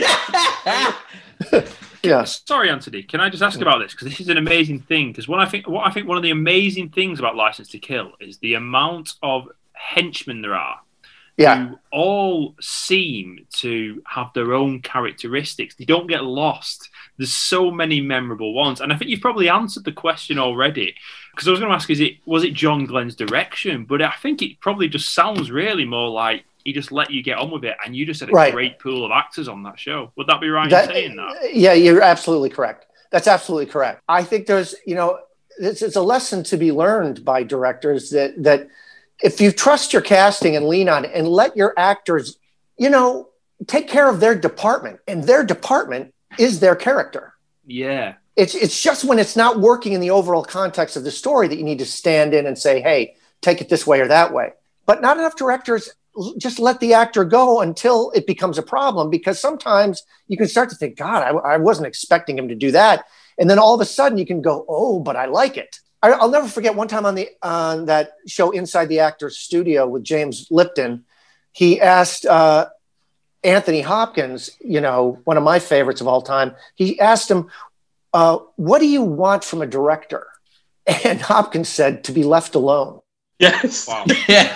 Yeah. Sorry, Anthony. Can I just ask about this? Because this is an amazing thing. Because what I think, what I think, one of the amazing things about License to Kill is the amount of henchmen there are. Yeah. Who all seem to have their own characteristics. They don't get lost. There's so many memorable ones, and I think you've probably answered the question already. Because I was going to ask, is it was it John Glenn's direction? But I think it probably just sounds really more like he just let you get on with it, and you just had a right. great pool of actors on that show. Would that be right that, in saying that? Yeah, you're absolutely correct. That's absolutely correct. I think there's, you know, it's, it's a lesson to be learned by directors that that if you trust your casting and lean on it and let your actors, you know, take care of their department, and their department is their character. Yeah. It's it's just when it's not working in the overall context of the story that you need to stand in and say, hey, take it this way or that way. But not enough directors just let the actor go until it becomes a problem, because sometimes you can start to think, God, I, I wasn't expecting him to do that. And then all of a sudden you can go, oh, but I like it. I, I'll never forget one time on the on that show Inside the Actor's Studio with James Lipton, he asked uh, Anthony Hopkins, you know, one of my favorites of all time, he asked him, uh, what do you want from a director? And Hopkins said, to be left alone. Yes. Wow.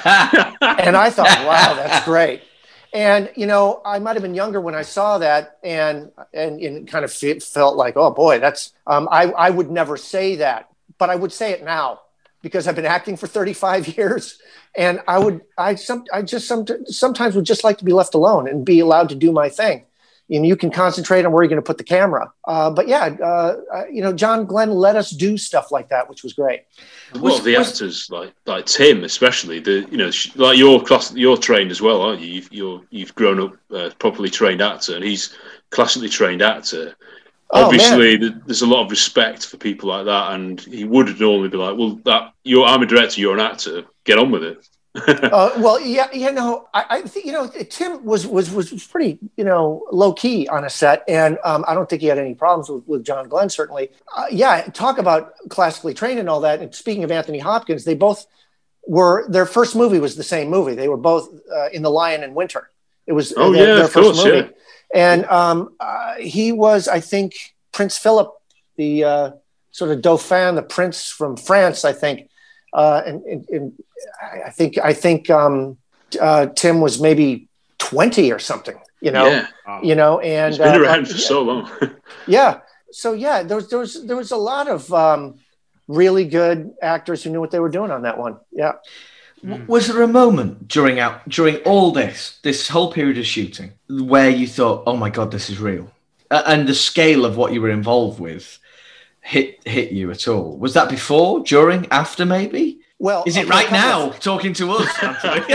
And I thought, wow, that's great. And, you know, I might have been younger when I saw that, and and, and kind of felt like, oh, boy, that's um, I, I would never say that. But I would say it now because I've been acting for thirty-five years. And I would I some I just some, sometimes would just like to be left alone and be allowed to do my thing. And you can concentrate on where you're going to put the camera. Uh, but yeah, uh, uh, you know, John Glenn let us do stuff like that, which was great. A lot of the actors, like like Tim, especially, the you know, like you're class, you're trained as well, aren't you? You've you're, you've grown up uh, properly trained actor, and he's classically trained actor. Oh, Obviously, the, there's a lot of respect for people like that, and he would normally be like, "Well, that you're I'm a director, you're an actor, get on with it." uh, well, yeah, you know, I, I think, you know, Tim was, was, was pretty, you know, low key on a set. And um, I don't think he had any problems with, with John Glenn, certainly. Uh, yeah. Talk about classically trained and all that. And speaking of Anthony Hopkins, they both were, their first movie was the same movie. They were both uh, in The Lion in Winter. It was oh, their, yeah, their of first course, movie. Yeah. And um, uh, he was, I think, Prince Philip, the uh, sort of Dauphin, the prince from France, I think. Uh, and, and, and I think I think um, uh, Tim was maybe twenty or something, you know, yeah. you know, and he's been uh, around but, for yeah. so long. yeah. So yeah, there was there was there was a lot of um, really good actors who knew what they were doing on that one. Yeah. Was there a moment during out during all this this whole period of shooting where you thought, "Oh my God, this is real," uh, and the scale of what you were involved with hit hit you at all? Was that before, during, after, maybe? Well, is it okay, right now of, talking to us? well,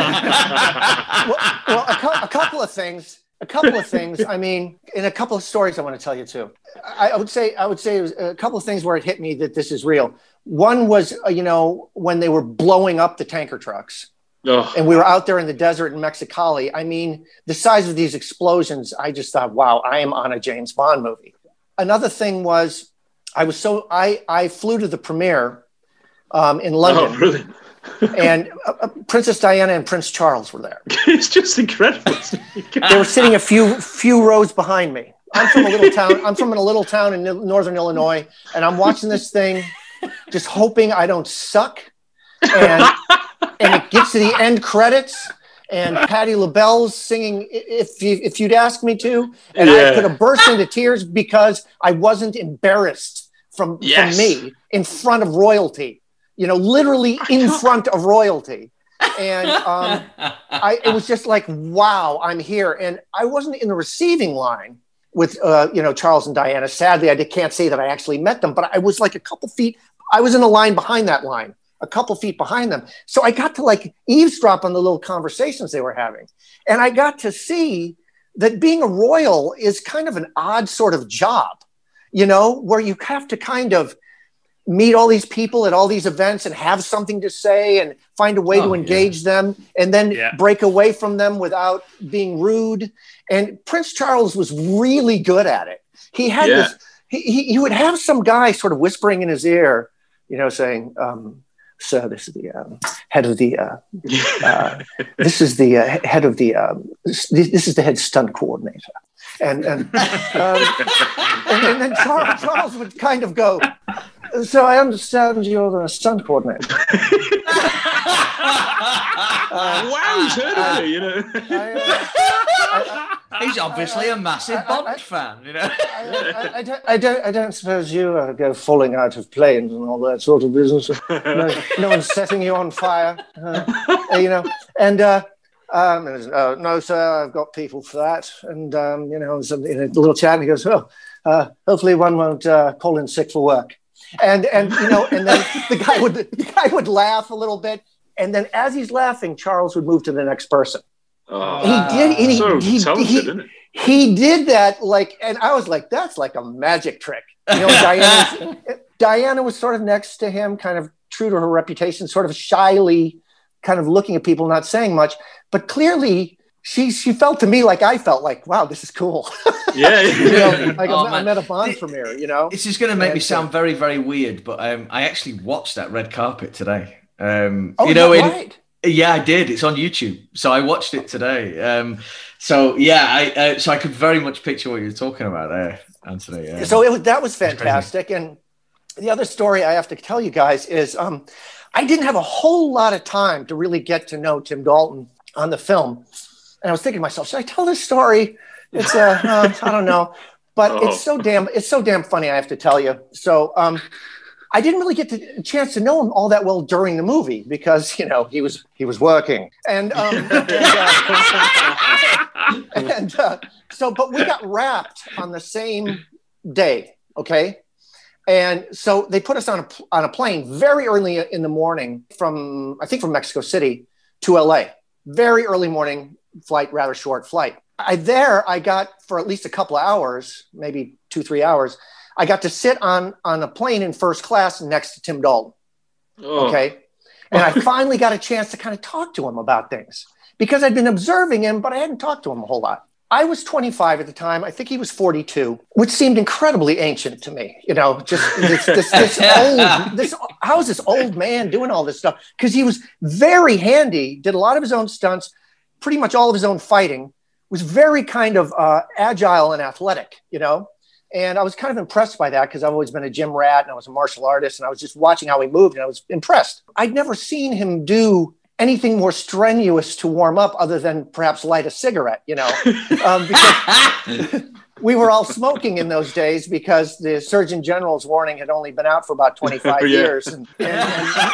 well a, co- a couple of things. A couple of things. I mean, in a couple of stories, I want to tell you too. I, I would say, I would say, it was a couple of things where it hit me that this is real. One was, uh, you know, when they were blowing up the tanker trucks, oh. and we were out there in the desert in Mexicali. I mean, the size of these explosions. I just thought, wow, I am on a James Bond movie. Another thing was, I was so I I flew to the premiere um, in London. Oh, brilliant. And uh, uh, Princess Diana and Prince Charles were there. It's just incredible. They were sitting a few few rows behind me. I'm from a little town. I'm from a little town in northern Illinois, and I'm watching this thing, just hoping I don't suck. and and it gets to the end credits, and Patti LaBelle's singing "If You If You'd Ask Me To," and yeah. I could have burst into tears because I wasn't embarrassed from yes. from me in front of royalty. You know, literally in front of royalty. And um, I, it was just like, wow, I'm here. And I wasn't in the receiving line with, uh, you know, Charles and Diana. Sadly, I can't say that I actually met them, but I was like a couple feet. I was in a line behind that line, a couple feet behind them. So I got to like eavesdrop on the little conversations they were having. And I got to see that being a royal is kind of an odd sort of job, you know, where you have to kind of meet all these people at all these events and have something to say and find a way oh, to engage yeah. them and then yeah. break away from them without being rude. And Prince Charles was really good at it. He had yeah. this, he, he, he would have some guy sort of whispering in his ear, you know, saying, um, sir, this is the um, head of the, uh, uh, this is the uh, head of the, um, this, this is the head stunt coordinator. And, and, um, and, and then Charles, Charles would kind of go, so I understand you're the stunt coordinator. uh, wow, he's heard of me, you know. I, uh, I, I, he's obviously I, I, a massive I, Bond I, fan, you know. I, I, I, don't, I, don't, I don't suppose you uh, go falling out of planes and all that sort of business. No, no one's setting you on fire, uh, you know. And uh, um, uh, no, sir, I've got people for that. And um, you know, some, in a little chat, and he goes, "Oh, uh, hopefully one won't uh, call in sick for work." And and you know, and then the guy would the guy would laugh a little bit, and then as he's laughing, Charles would move to the next person. Oh, he did. And he, so he, talented, he, isn't it? He did that like, and I was like, that's like a magic trick. You know, Diana, Diana was sort of next to him, kind of true to her reputation, sort of shyly, kind of looking at people, not saying much, but clearly. She she felt to me like I felt like, wow, this is cool. Yeah, you know, like oh, I met a Bond premiere, you know. This is going to make and me sound very, very weird, but um, I actually watched that red carpet today. Um, oh, you know, in, right? Yeah, I did. It's on YouTube, so I watched it today. Um, so yeah, I uh, so I could very much picture what you're talking about there, Anthony. Um, so it was, that was fantastic. And the other story I have to tell you guys is um, I didn't have a whole lot of time to really get to know Tim Dalton on the film. And I was thinking to myself, should I tell this story? It's uh, uh I don't know, but oh. it's so damn, it's so damn funny. I have to tell you. So um, I didn't really get the chance to know him all that well during the movie because you know he was he was working, and um, and, uh, and uh, so, but we got wrapped on the same day, okay. And so they put us on a on a plane very early in the morning from I think from Mexico City to L A. Very early morning. Flight, rather short flight. I there I got for at least a couple of hours, maybe two, three hours. I got to sit on on a plane in first class next to Tim Dalton. Oh. Okay, and I finally got a chance to kind of talk to him about things because I'd been observing him, but I hadn't talked to him a whole lot. I was twenty-five at the time. I think he was forty-two, which seemed incredibly ancient to me. You know, just this this, this old this how is this old man doing all this stuff? Because he was very handy, did a lot of his own stunts. Pretty much all of his own fighting, was very kind of uh, agile and athletic, you know? And I was kind of impressed by that because I've always been a gym rat and I was a martial artist and I was just watching how he moved and I was impressed. I'd never seen him do anything more strenuous to warm up other than perhaps light a cigarette, you know? Um, because we were all smoking in those days because the Surgeon General's warning had only been out for about twenty-five yeah. years. And, and,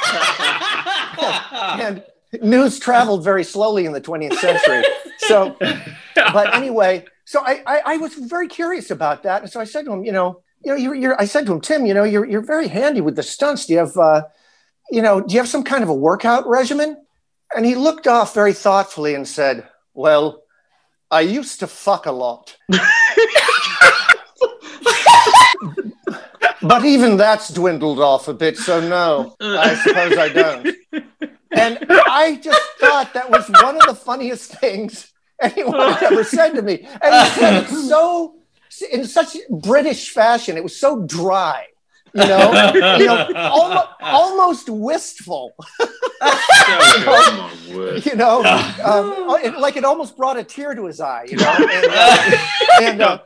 and, and news traveled very slowly in the twentieth century. So, but anyway, so I, I, I was very curious about that. And so I said to him, you know, you know, you're, you're, I said to him, Tim, you know, you're, you're very handy with the stunts. Do you have, uh, you know, do you have some kind of a workout regimen? And he looked off very thoughtfully and said, well, I used to fuck a lot. But even that's dwindled off a bit. So no, I suppose I don't. And I just thought that was one of the funniest things anyone had ever said to me. And he said it so, in such British fashion, it was so dry, you know, you know almost, almost wistful. you know, you know um, it, like it almost brought a tear to his eye, you know. And, uh, and uh,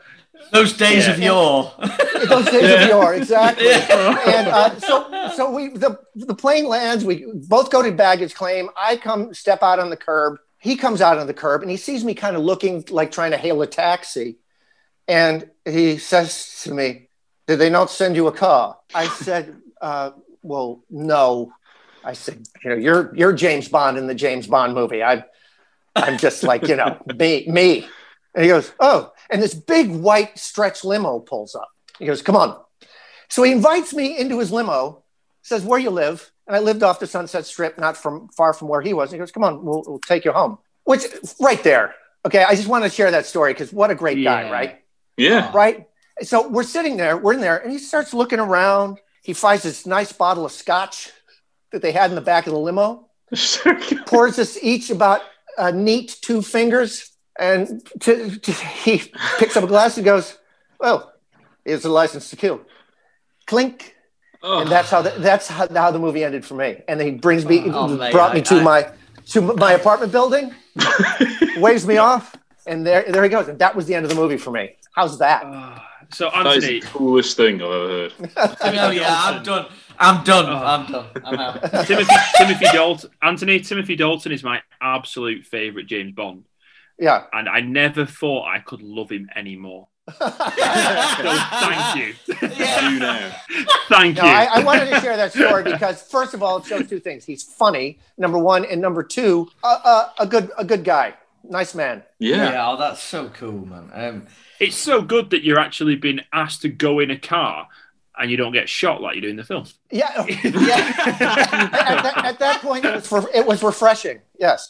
Those days Yeah. of yore. Those days Yeah. of yore, exactly. Yeah. And uh, so, so we the the plane lands. We both go to baggage claim. I come step out on the curb. He comes out on the curb, and he sees me kind of looking like trying to hail a taxi. And he says to me, "Did they not send you a car?" I said, uh, "Well, no." I said, "You know, you're you're James Bond in the James Bond movie. I, I'm just like, you know, me, me." And he goes, "Oh." And this big white stretch limo pulls up. He goes, "Come on." So he invites me into his limo, says, "Where you live?" And I lived off the Sunset Strip, not from far from where he was. And he goes, "Come on, we'll, we'll take you home." Which, right there. Okay, I just want to share that story because what a great Yeah. guy, right? Yeah. Right? So we're sitting there, we're in there, and he starts looking around. He finds this nice bottle of scotch that they had in the back of the limo, pours us each about a neat two fingers, and to, to, he picks up a glass and goes, "Well, here's a license to kill." Clink. Oh. And that's how the, that's how, how the movie ended for me. And he brings me, Oh, mate, brought me I- to I- my to my apartment building, waves me off, and there there he goes. And that was the end of the movie for me. How's that? So That is Anthony, the coolest thing I've ever heard. Oh, yeah, I'm done. I'm done. I'm done. I'm out. Timothy Timothy Dalton, Anthony Timothy Dalton is my absolute favourite James Bond, Yeah. and I never thought I could love him anymore. So thank you. Do now. Thank No, you. I, I wanted to share that story because first of all, it shows two things. He's funny, number one, and number two, uh, uh, a good a good guy, nice man. Yeah. Oh, that's so cool, man. Um, It's so good that you're actually being asked to go in a car and you don't get shot like you do in the film. Yeah, yeah. at, that, at that point, it was for, it was refreshing. Yes.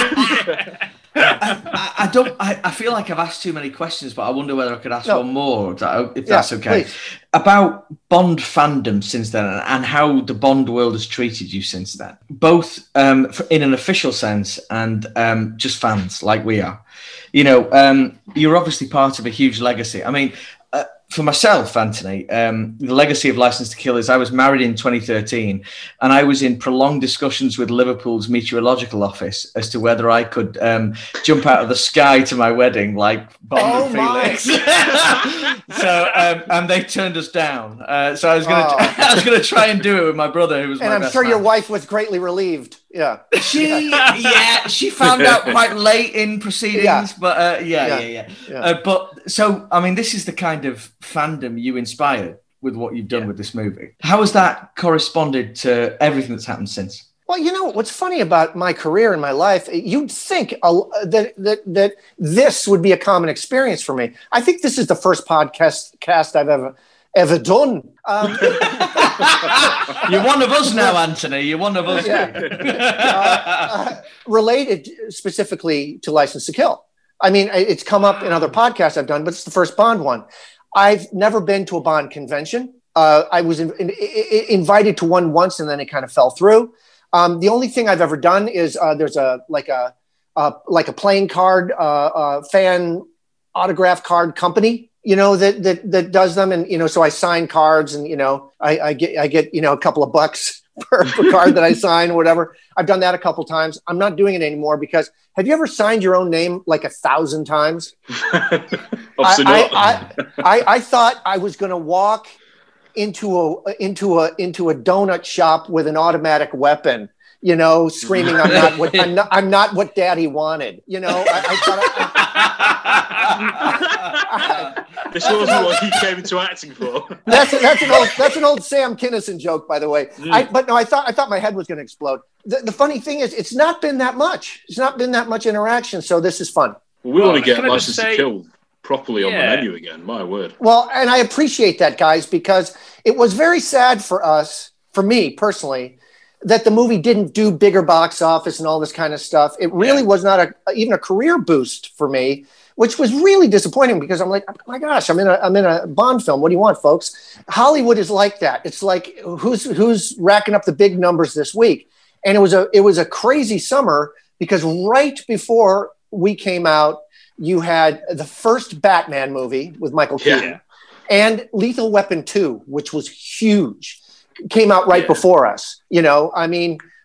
I, I don't. I, I feel like I've asked too many questions, but I wonder whether I could ask No. one more, if that- if Yeah, that's okay. please. About Bond fandom since then, and, and how the Bond world has treated you since then, both um, f- in an official sense and um, just fans like we are. You know, um, you're obviously part of a huge legacy. I mean, uh, for myself, Anthony, um, the legacy of License to Kill is I was married in twenty thirteen, and I was in prolonged discussions with Liverpool's meteorological office as to whether I could um, jump out of the sky to my wedding like Bond Oh, and my. Felix. so, um, and they turned us down. Uh, so I was gonna, Oh. I was gonna try and do it with my brother, who was And my I'm best sure man. your wife was greatly relieved. Yeah. She, yeah, she found out quite late in proceedings, Yeah. but uh, yeah, Yeah. yeah, yeah. Yeah. Uh, but so, I mean, this is the kind of fandom you inspired with what you've done with this movie. How has that corresponded to everything that's happened since? Well, you know what's funny about my career and my life? You'd think uh, that that that this would be a common experience for me. I think this is the first podcast cast I've ever ever done. Um, You're one of us now, Anthony. You're one of us. Yeah. uh, uh, related specifically to License to Kill. I mean, it's come up in other podcasts I've done, but it's the first Bond one. I've never been to a Bond convention. Uh, I was in, in, in, invited to one once, and then it kind of fell through. Um, the only thing I've ever done is uh, there's a like a uh, like a playing card uh, uh, fan autograph card company, you know, that that that does them, and you know, so I sign cards, and you know, I, I get I get you know a couple of bucks per, per card that I sign, or whatever. I've done that a couple times. I'm not doing it anymore because have you ever signed your own name like a thousand times? I, I, I, I, I thought I was going to walk into a into a into a donut shop with an automatic weapon, you know, screaming, "I'm not what I'm not, I'm not what Daddy wanted." You know, I, I thought. I, I, This wasn't what he came into acting for. That's that's an old that's an old Sam Kinison joke, by the way. Mm. I, but no, I thought I thought my head was going to explode. The, the funny thing is, it's not been that much. It's not been that much interaction. So this is fun. We want to get Can I just License say- to Kill properly on Yeah. the menu again. My word. Well, and I appreciate that, guys, because it was very sad for us, for me personally, that the movie didn't do bigger box office and all this kind of stuff. It really was not a even a career boost for me, which was really disappointing because I'm like, oh my gosh, I'm in a I'm in a Bond film. What do you want, folks? Hollywood is like that. It's like who's who's racking up the big numbers this week? And it was a it was a crazy summer because right before we came out, you had the first Batman movie with Michael Keaton Yeah. and Lethal Weapon two, which was huge, came out right before us. You know, I mean,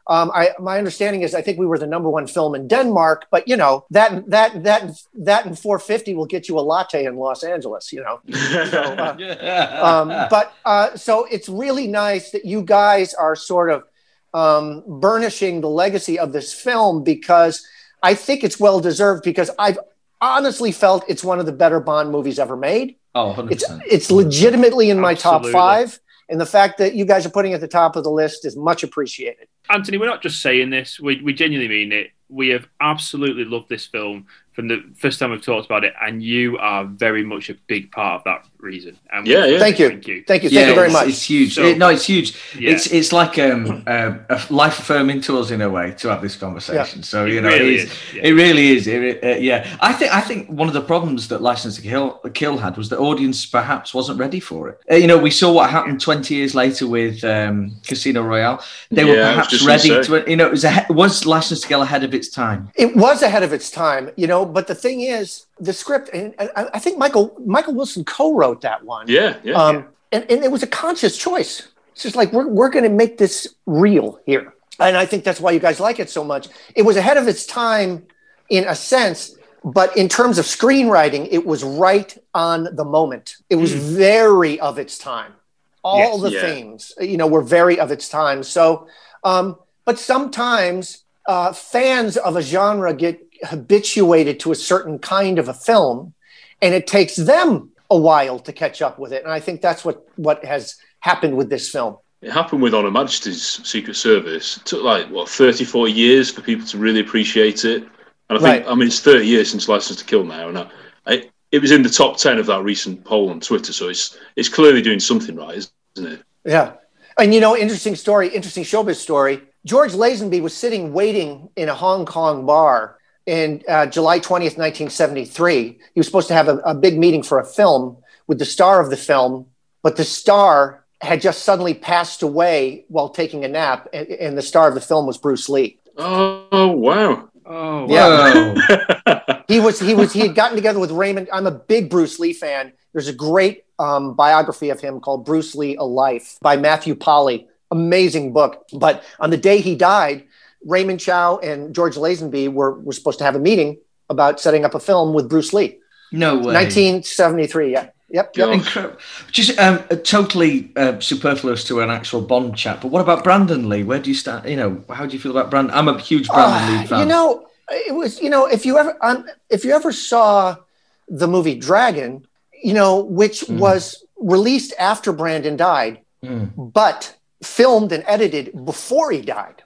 Um, I, my understanding is I think we were the number one film in Denmark, but you know, that, that, that, that and four fifty will get you a latte in Los Angeles, you know? So, uh, um, but uh, so it's really nice that you guys are sort of um, burnishing the legacy of this film, because I think it's well-deserved, because I've honestly felt it's one of the better Bond movies ever made. Oh, one hundred percent. It's, it's legitimately in my Absolutely. top five. And the fact that you guys are putting it at the top of the list is much appreciated. Anthony, we're not just saying this. We, we genuinely mean it. We have absolutely loved this film from the first time we've talked about it, and you are very much a big part of that reason. And yeah, yeah. Thank you. Thank you. Thank you, yeah, Thank you very it's, much. It's huge. So, it, no, it's huge. Yeah. It's it's like um, uh, a life affirming to us in a way to have this conversation. Yeah. So you It know, really it, is, is, yeah. it really is. It, uh, yeah, I think I think one of the problems that License to Kill, Kill had was the audience perhaps wasn't ready for it. Uh, you know, we saw what happened twenty years later with um, Casino Royale. They Yeah, were I was perhaps just ready gonna say. to. You know, it was a, was License to Kill ahead of its time. It was ahead of its time, you know, but the thing is, the script, and, and I think Michael Michael Wilson co-wrote that one. Yeah, yeah. Um, and, and it was a conscious choice. It's just like, we're, we're going to make this real here. And I think that's why you guys like it so much. It was ahead of its time in a sense, but in terms of screenwriting, it was right on the moment. It was Mm. very of its time. All Yes, the yeah. themes, you know, were very of its time. So, um, but sometimes uh, fans of a genre get habituated to a certain kind of a film, and it takes them a while to catch up with it. And I think that's what, what has happened with this film. It happened with Honor Majesty's Secret Service. It took like, what, thirty, forty years for people to really appreciate it. And I think, Right. I mean, it's thirty years since License to Kill now. And I, I, it was in the top ten of that recent poll on Twitter. So it's it's clearly doing something right, isn't it? Yeah. And, you know, interesting story, interesting showbiz story. George Lazenby was sitting waiting in a Hong Kong bar in uh, July twentieth, nineteen seventy-three. He was supposed to have a, a big meeting for a film with the star of the film, but the star had just suddenly passed away while taking a nap, and, and the star of the film was Bruce Lee. Oh, wow. Oh, Yeah. he was he was he had gotten together with Raymond. I'm a big Bruce Lee fan. There's a great um, biography of him called Bruce Lee: A Life by Matthew Polly. Amazing book. But on the day he died, Raymond Chow and George Lazenby were, were supposed to have a meeting about setting up a film with Bruce Lee. No way. nineteen seventy-three, yeah. Yep. yep. Incredible. Just um, totally uh, superfluous to an actual Bond chat. But what about Brandon Lee? Where do you stand? You know, how do you feel about Brandon? I'm a huge Brandon Uh, Lee fan. You know, it was, you know, if you ever, um, if you ever saw the movie Dragon, you know, which Mm. was released after Brandon died, Mm. but filmed and edited before he died.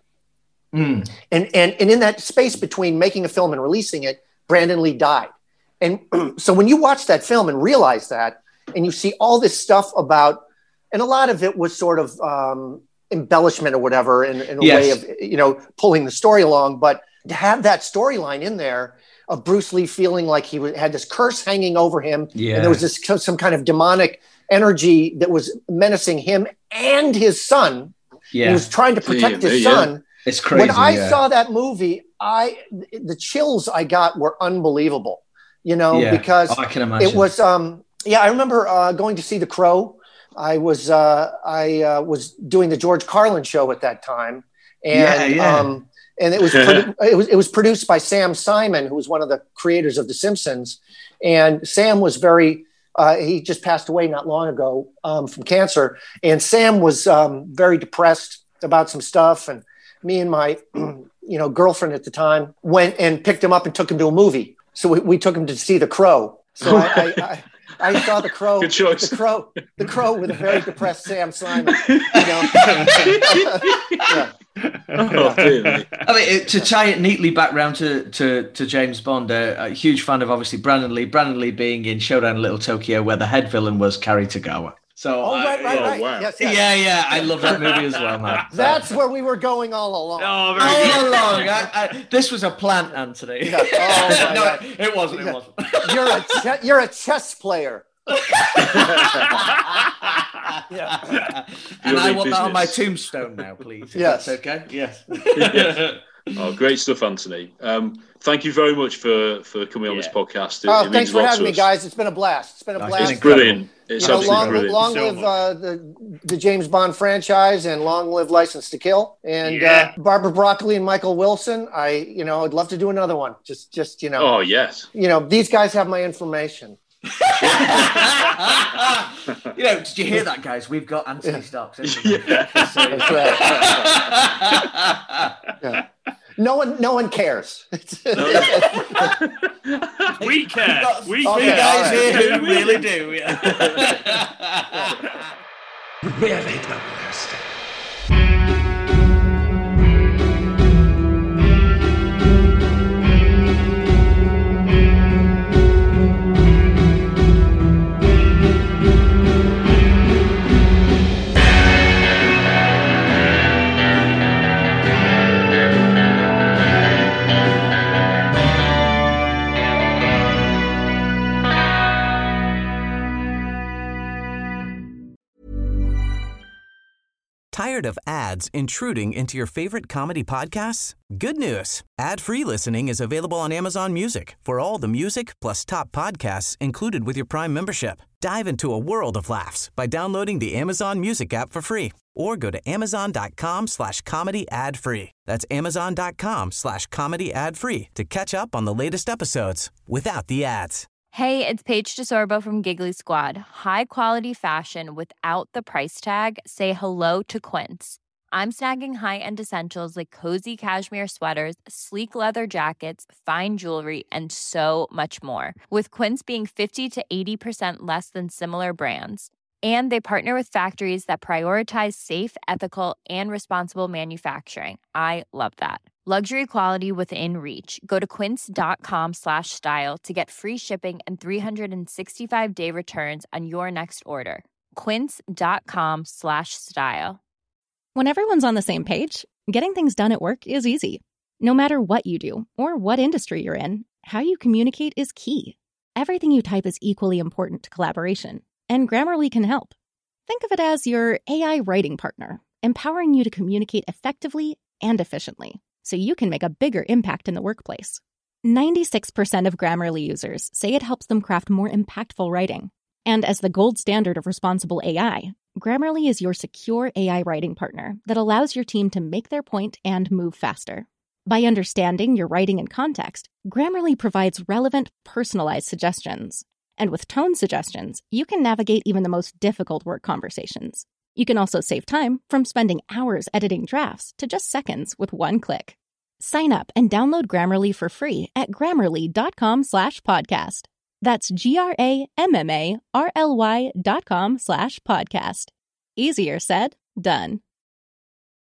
Mm. And, and, and in that space between making a film and releasing it, Brandon Lee died. And so when you watch that film and realize that, and you see all this stuff about, and a lot of it was sort of um, embellishment or whatever in, in a Yes. way of, you know, pulling the story along. But to have that storyline in there of Bruce Lee feeling like he w- had this curse hanging over him, Yeah. and there was this some kind of demonic energy that was menacing him and his son. Yeah. He was trying to protect Yeah, his yeah. son. It's crazy. When I yeah. saw that movie, I the chills I got were unbelievable. You know, Yeah. because Oh, I can imagine. it was. Um, yeah, I remember uh, going to see The Crow. I was uh, I uh, was doing the George Carlin show at that time, and Yeah, yeah. Um, and it was produ- it was it was produced by Sam Simon, who was one of the creators of The Simpsons, and Sam was very. Uh, he just passed away not long ago um, from cancer, and Sam was um, very depressed about some stuff, and me and my you know girlfriend at the time went and picked him up and took him to a movie. So we, we took him to see The Crow. So I, I, I, I saw The Crow. Good choice. The Crow. The Crow with a very depressed Sam Simon. You know. Yeah. Oh, dear me. I mean, it- to tie it neatly back round to, to, to James Bond, uh, a huge fan of obviously Brandon Lee. Brandon Lee being in Showdown in Little Tokyo, where the head villain was Cary Tagawa. So Oh, right, right, oh, right. wow. Yes, yes. yeah, yeah, I love that movie as well, man. So- That's where we were going all along. Oh, very good. all along. I, I, this was a plant, Anthony. Yeah. Oh, my no, God. it wasn't. It wasn't. You're a che- you're a chess player. Yeah. And I Purely want that on my business. tombstone now, please. If Yes. that's okay. Yes. Yeah. Oh, great stuff, Anthony. Um, thank you very much for, for coming on Yeah. this podcast. It, Oh, it thanks means for a lot having to me, us. guys. It's been a blast. It's been a Nice. blast. It's It's brilliant. It's you know, absolutely long, brilliant. long So live uh, the the James Bond franchise, and long live License to Kill. And Yeah. uh, Barbara Broccoli and Michael Wilson. I, you know, I'd love to do another one. Just, just you know. Oh yes. You know, these guys have my information. You know, did you hear that, guys? We've got Anthony Stark's Yeah. That's right. Yeah. No one, no one cares. We care. We Three care. guys All here right. who really do. Yeah. Really the worst. Tired of ads intruding into your favorite comedy podcasts? Good news. Ad-free listening is available on Amazon Music for all the music plus top podcasts included with your Prime membership. Dive into a world of laughs by downloading the Amazon Music app for free or go to amazon.com slash comedy ad free. That's amazon.com slash comedy ad free to catch up on the latest episodes without the ads. Hey, it's Paige DeSorbo from Giggly Squad. High quality fashion without the price tag. Say hello to Quince. I'm snagging high-end essentials like cozy cashmere sweaters, sleek leather jackets, fine jewelry, and so much more. With Quince being fifty to eighty percent less than similar brands. And they partner with factories that prioritize safe, ethical, and responsible manufacturing. I love that. Luxury quality within reach. Go to quince.com slash style to get free shipping and three sixty-five day returns on your next order. Quince.com slash style. When everyone's on the same page, getting things done at work is easy. No matter what you do or what industry you're in, how you communicate is key. Everything you type is equally important to collaboration, and Grammarly can help. Think of it as your A I writing partner, empowering you to communicate effectively and efficiently, so you can make a bigger impact in the workplace. ninety-six percent of Grammarly users say it helps them craft more impactful writing. And as the gold standard of responsible A I, Grammarly is your secure A I writing partner that allows your team to make their point and move faster. By understanding your writing and context, Grammarly provides relevant, personalized suggestions. And with tone suggestions, you can navigate even the most difficult work conversations. You can also save time from spending hours editing drafts to just seconds with one click. Sign up and download Grammarly for free at grammarly.com slash podcast. That's G-R-A-M-M-A-R-L-Y dot com slash podcast. Easier said, done.